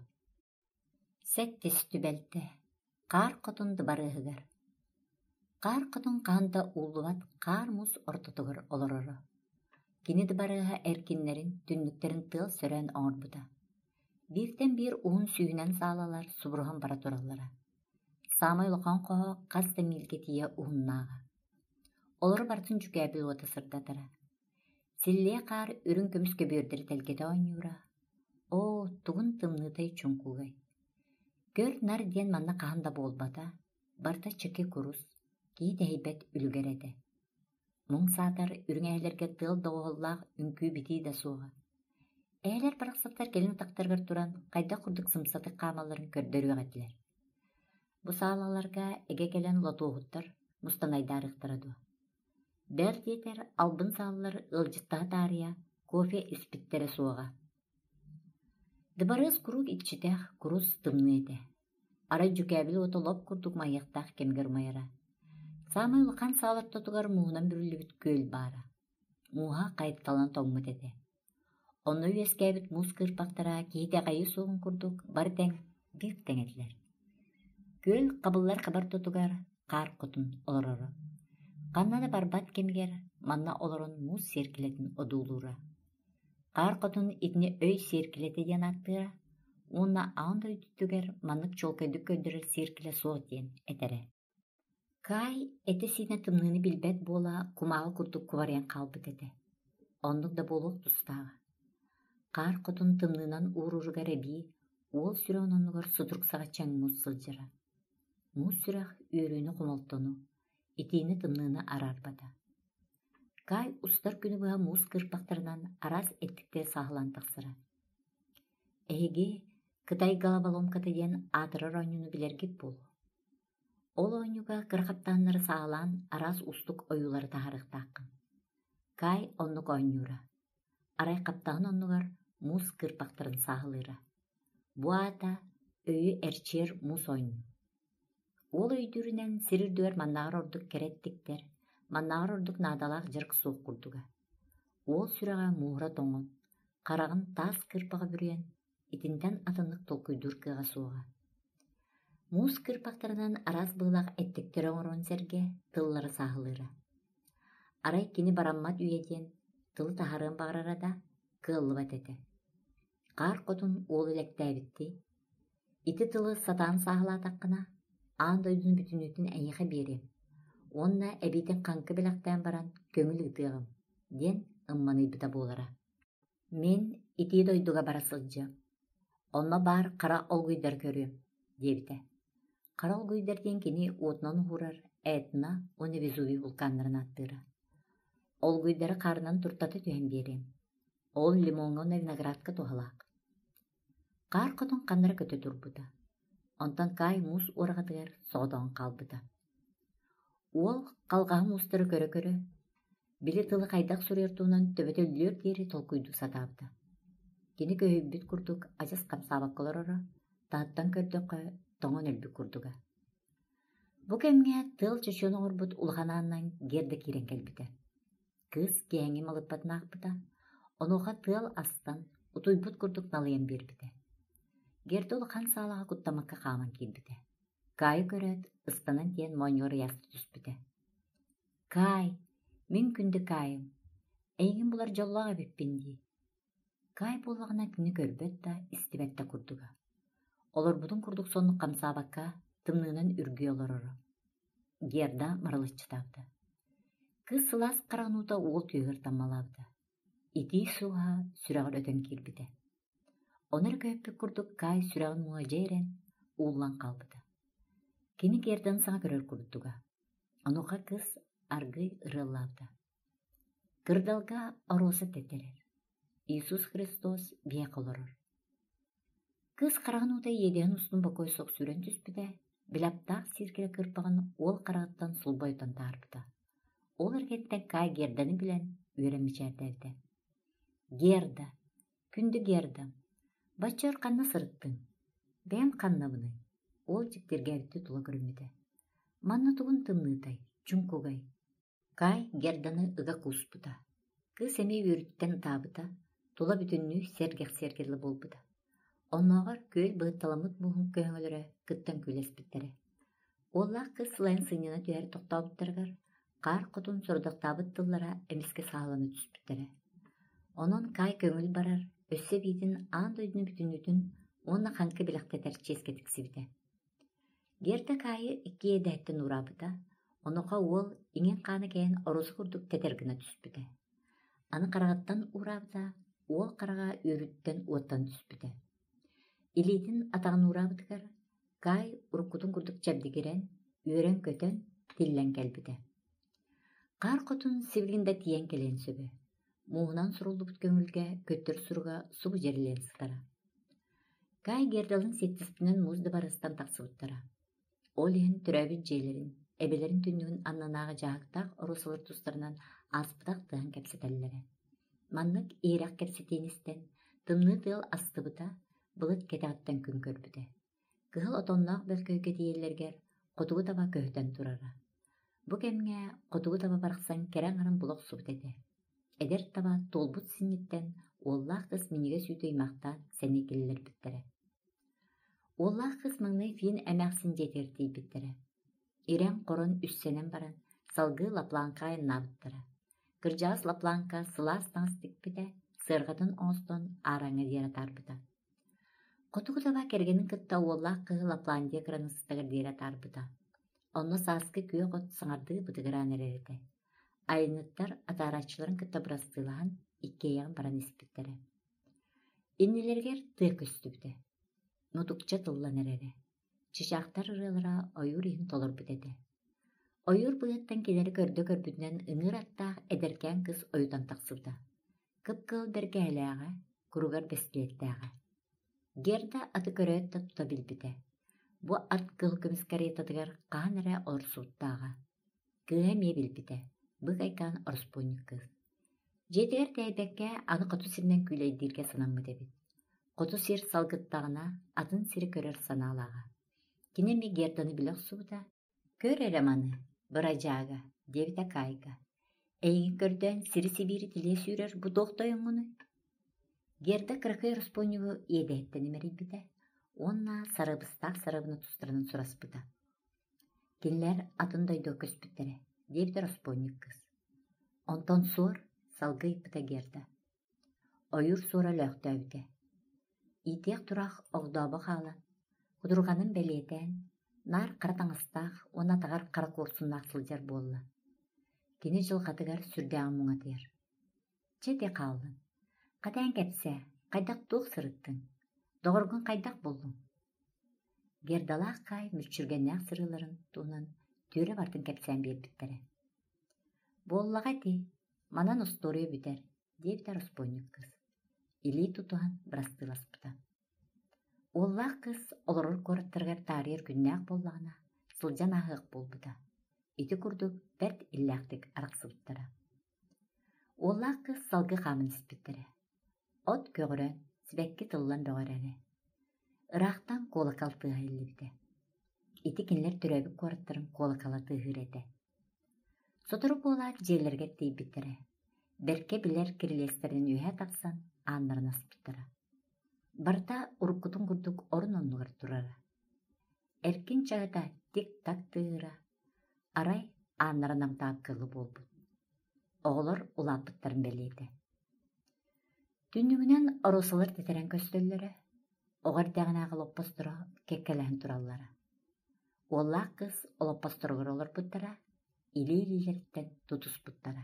Сэтти сүтүбэлтэ, каар хотун дыбарыыһыгар. Каар хотун хаанда уулубат каар мус ортотугар олороро. Кини дыбарыыһа эркиннерин, түннүктерин тыал сөрөөн оҥорбута. Бииртэн биир уун сүүһүнэн саалалар субуруһан бара тураллара. Саамай улахан хоһо хас да миилгэ тиийэ уһуннааҕа. Олоро бартын дьүкээбил уота сырдатара. Силлиэ каар үрүн көмүс көбүөрдери телгете оонньуура. Оо, тугун тымныытай чуҥкуугай. Көр нар диэн манна хаһан да буолбата, барта чыки курус, кии тэһийбэт үлүгэр этэ. Муҥ саатар үрүҥ эһэлэргэ тыал доҕоһуллаах үҥкүү битии да суоҕа. Эһэлэр барахсаттар келин утактарыгар туран хайдах курдук сымсатык хаамалларын көрдөрүөх этилэр. Бу саалаларга эге келэн лотуоһуттар мустанайдаарыахтара дуо. Бэр диэтэр албын сааллар ылдьыттаһа таарыйа кофе испиттерэ суоҕа. Дыбарыас курук иччитэх курус тымны этэ. Арай дьүкээбил уота лоп курдук майыахтаах кемигэр умайара. Саамай улахан саалаттатугар муунан бүрүлүбүт күөл баара. Мууһа хайытталан тоҥмут этэ. Онно үөскээбит мус кыырпахтара киһитэ хайы суоҕун курдук бар тэҥ, биир тэҥ этилэр. Күөл кабыллар хабар тутугар каар хотун олороро. Ханна да барбат кемигэр манна олорон мус сиэркилэтин одуулуура. Каар хотун итини өй сиэркилэти диэн ааттыыра, уунна аан да үтүттүгэр маннык чолкойдук көйдөрөр сиэркилэ суох диэн этэрэ. Кай эте сине тымныыны билбэт буола кумааҕы курдук кубарыан хаалбыт этэ. Оннук да буолуох тустааҕа. Каар хотун тымныынан ууруругар эбии, уол сүрэ ононнугар сутурук саҕаччаҥ мус сылдьара. Мус сүрэх үөрүүнү хумолтону, итиини тымныына араарбата. Кай устар күнү быһа мус кырпахтарынан араас эттиктээ сааһылан тахсыра. Эһиги кытай галабаломката диэн аатырар оонньуну билэргит буолу. Ол ойнуга кырхаптааннары саалаан араас устук оюлары таһарыхтааккын. Кай оннук ойнура. Арай каптаан оннугар мус кырпактарын саахылыыра. Буата өйү эрчиер мус ойну. Ол өйдүүрүнэн сирирдүөр маннаагар ордук кереттиктер, маннаагар ордук наадалаах жырк суох курдуга. Ол сүрэҕэ муура тоҥон, харагын таас кырпаҕа бүрүөн, итинтэн атыннык толкуйдуур кыаҕа суоҕа. Мус кырпактарынан араас быылаах эттиктер оҥорон сэргэ тыллары саахылыыра. Арай кини бараммат үйэтиэн тылы таһарыын баҕарара да кыаллыбат этэ. Хаар хотун уол илэктээбитти, ити тылы сатаан саахылаатаххына аан дойдун бүтүнүтүн эйиэхэ биэриэм, уонна эбиитин хаҥкы билэхтээн баран көҥүл ыытыаҕым диэн ымманыйбыта буолара. Мен итии дойдуга бара сылдьыам, онно баар хара олгуйдар көрүөм диэбитэ. Хара олгуйдар диэн кини уутунан уһурар Этна уонна Везувий вулканнарын аттыыра. Олгуйдары хаарынан туртата түһэн биэриэм. Ол лимонҕа виноградка туһалаах. Хаар хотун ханнара көтө турбута. Онтон Кай мус уораҕатыгар соҕотоҕун хаалбыта. Уол халҕаһы мустары көрө-көрө, били тылы хайдах суруйартуунан төбөтөллүөр диэри толкуйдуу сатаабыта. Кини көһүббүт курдук адьас хамсаабакка олороро, тааттан көрдөккө тоҥон өлбүк курдуга. Бу кэмҥэ тыл чочуон оҥорбут улаханааннан герда киирэн кэлбитэ. Кыыс киэҥи малыппатынаахпыта, онуоха тыал астан утуйбут курдук налыйан биэрбитэ. Герда улахан саалаҕа куттамакка хааман киирбитэ. Кайы көрөөт ыстанан тиэн моонньуора яста түспүтэ. Кай, мин күндү Кайым, эйигин булар дьоллоох эбиппин дии. Кай буоллаҕына кини көрбөт да истибэт да курдуга. Олорбутун курдук соннук хамсаабакка тымныынан үргүй олороро. Герда маралыччытаабыта. Кыыс сылаас хараҕынуута уол түөһөр таммалаабыта. Итии сууһа сүрэҕэр өтөн киирбитэ. Онор көһөппүк курдук Кай сүрэҕин муһажа эрен ууллан хаалбыта. Кини Гердан саҥа көрөр курдуга. Онуоха кыыс аргый ырыаллаабыта. Кырдалга орооса теттерер. Иисус Христос биэк олорор. Кыыс хараҕынуута иэдэһин устун бокой суох сүрэн түспүтэ, билаптаах сииркире кырпаҕын уол хараҕыттан сулбойутан таарбыта. Ол эргеттен Кай Герданы билэн үөрэммичээтэбитэ. Герда, күндү Гердам, баччар ханна сырыттың, бэм ханнабыны. Ол дьиктиргээбитти тула көрүммүтэ. Манна тугун тымныытай, чуҥкугай. Кай Герданы ыга кууспута. Кыыс эмиэ үөрүттэн таабыта, тула бүтүннүү сэргэх-сэргерлы буолбута. Онноогор күөл быһытталаммыт буһун көһөҥөлөрө кыттан күлэспиттерэ. Уоллаах кыыс сылайан сыыньана түһэр тохтообуттарыгар, хаар хотун сордохтаабыт тыллара эмиске сааланы түспүттерэ. Онон Кай көҥүл барар, өссө биитин аан дойдуну бүтүнүтүн уонна хаҥкы билэхтэтэр чиэске тиксибитэ. Герда Кайы иккиэдэһэттэн ураабыта, онуоха уол иҥин хаана кэйэн орусу курдук тэтэр гына түспүтэ. Аны хараҕаттан ураабыта, уол хараҕа үөрүттэн уоттан түспүтэ. Илиитин атаҕын ураабытыгар, Кай уруккутун курдук чэбдигирэн, үөрэн көтөн тиллэн кэлбитэ. Хаар хотун сибилинда тиийэн келэн сөбө. Муунан суруллубут көҥүлгэ көттөр суруга субу жерилэн сытара. Кай Гердалын сеттиспинен музда барыстан тахсыбыттара. Ол иһин төрөбүт дьиэлэрин, эбелерин түннүгүн аннанаага жаактаах орусулар тустарынан ааспытах тыаһан кэпсэтэллэрэ. Маннык иирэх кэпсэтиинистэн тымныы тыал астыбыта, былыт кэтэҕиттэн күн көрбүтэ. Кыһыл отонноох бөлкөйгэ диэллэргэр хотугу таба көһүтэн турара. Бу кэмҥэ хотугу таба барахсан кэрэҥ арын булох субут этэ. Эдэр таба толбут синниттэн уоллаах кыз минигэ сүүтэ ыймахтаан сэни киллэрбиттэрэ. Уоллаах кыз маҥнай фиин эмээхсин дьиэтиэртийбиттэрэ. Ирэҥ хорон үссэнэн баран салгыы лаплаанка айаннаабыттара. Кырдьаас лаплаанка сылаас таҥас тикпитэ, сыарҕатын оҥостон аараҥа диэра таарбыта. Хотугу таба кэргэнин кытта уоллаах кыһы лаплаандиэ кыран ыстатыгар диэра таарбыта. Онно сааскы күөх от саҥардыы бытыгыраан эрэрэтэ. Айыныттар атаараччыларын кытта бырастыылаһан иккиэйэҕин баран испиттерэ. Иннилэригэр тыа көстүбүтэ. Нутукча тыллан эрэре. Чычаахтар ырыалара ойуур иһин толорбут этэ. Ойуур быһыттан кинери көрдө көрбүтүнэн ыҥыыр аттаах эдэркээн кыз ойутан тахсыбыта. Кып-кыл бэргэһэлээҕэ, куругар бэстилиэттээҕэ. Герда аты көрөөт да тута билбитэ. Бу арт кыл көміс каретатыгар қаан әрі орсуыттаға. Кыға ме білбіті, бұқ айкан орспойник кыз. Жетігер тәйбәкке аны қоту сирінен күйлейдерге санамы дебіт. Қоту сир салгыттағына атын сири көрер саналаға. Кине ме герданы білік суыда. Көр әреманы, бұрajаға, дебіті кайға. Эйги көрден сири сибири тиле сүйрер бу доқтай оңыны. Герда кырқы орспойнигу едеттен емерейбіті. Онна сарыбыстақ сарыбыны тұстырының сұраспыда. Кинлер атын дойды көспіттері, дебді орспойник кыз. Онтон суыр салгы иппіті Герда. Ойыр суыра лөқті өйді. Итек тұрақ оғдабы қалан. Құдырғанын бәлетен, нар қыратаңыстақ, она тағар қара корсунақ сылжар болы. Кені жыл қатығар сүрдәң мұңа дер. Чете қалын. Қатан кәпсе, қайдақ тоқ сырыттың. Доғырғын қайдақ болдың. Гердалақ қай мүлчіргеннәқ сырыларын туынан түрі бартын кәпсән бербіттері. Боллаға де, манан ұсторы бүтер, дептер ұспойник кыз. Или тұтуған бірастыласпыда. Оллақ кыз олырыр көріттіргер тарир күннәқ боллағына сылжан ағық болбыда. Ити күрдік бәрт илләқтік арақсыбыттыра. Оллақ кыз салғы қамын іспіттері. От көгірін сібәкке тыллан бөғарәрі. Ырақтан колокал тыға ілібді. Ити кинлер түрәбік көріттірін колокала тығыр әді. Сотыры бола жерлерге дейбіттірі. Берке білер кирилестерін үйә тақсан аңларын аспыттыра. Барта уруккутун күрдік орын оннығыр тұрары. Әркін чағыда тик-так тыыра. Арай аңларынан таққылы болбыд. Оғылыр улапыттарын бәлейді. Түннігінен оросылыр тетерен көстөллері, оғар дәғін ағыл оппостыра кеккелән тураллары. Оллақ кыз олоппостырғыр олар бұттара, или-илерттен тұтыс бұттара.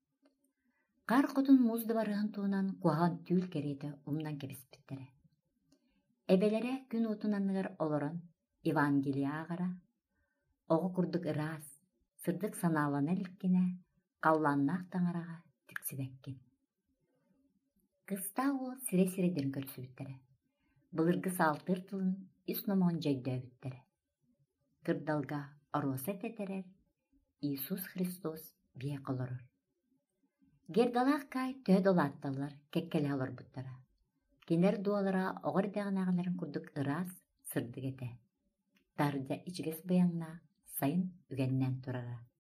Қар құтын мұзды барығын туынан қуаған түйіл керейді ұмдан кебіс біттері. Әбелері күн отынанығыр оларын Евангелия ағара, оғы күрдік ырас, сырдық саналаны әліккене, қалланнақ таңараға тіксібәккен. Кыста ол сире-сиреден көрсі біттері. Бұлырғы салтыр тылын үс номон жайды өбіттері. Кырдалға ороса тәтерер, Иисус Христос бие қолырыр. Гердалақ кай төд олатталар, кеккелі алыр бұттара. Кенер дуалара оғыр дәғін ағыларын күрдік ырас сырдық еті. Тарыда ичгес баяңна сайын үгеннен тұрара.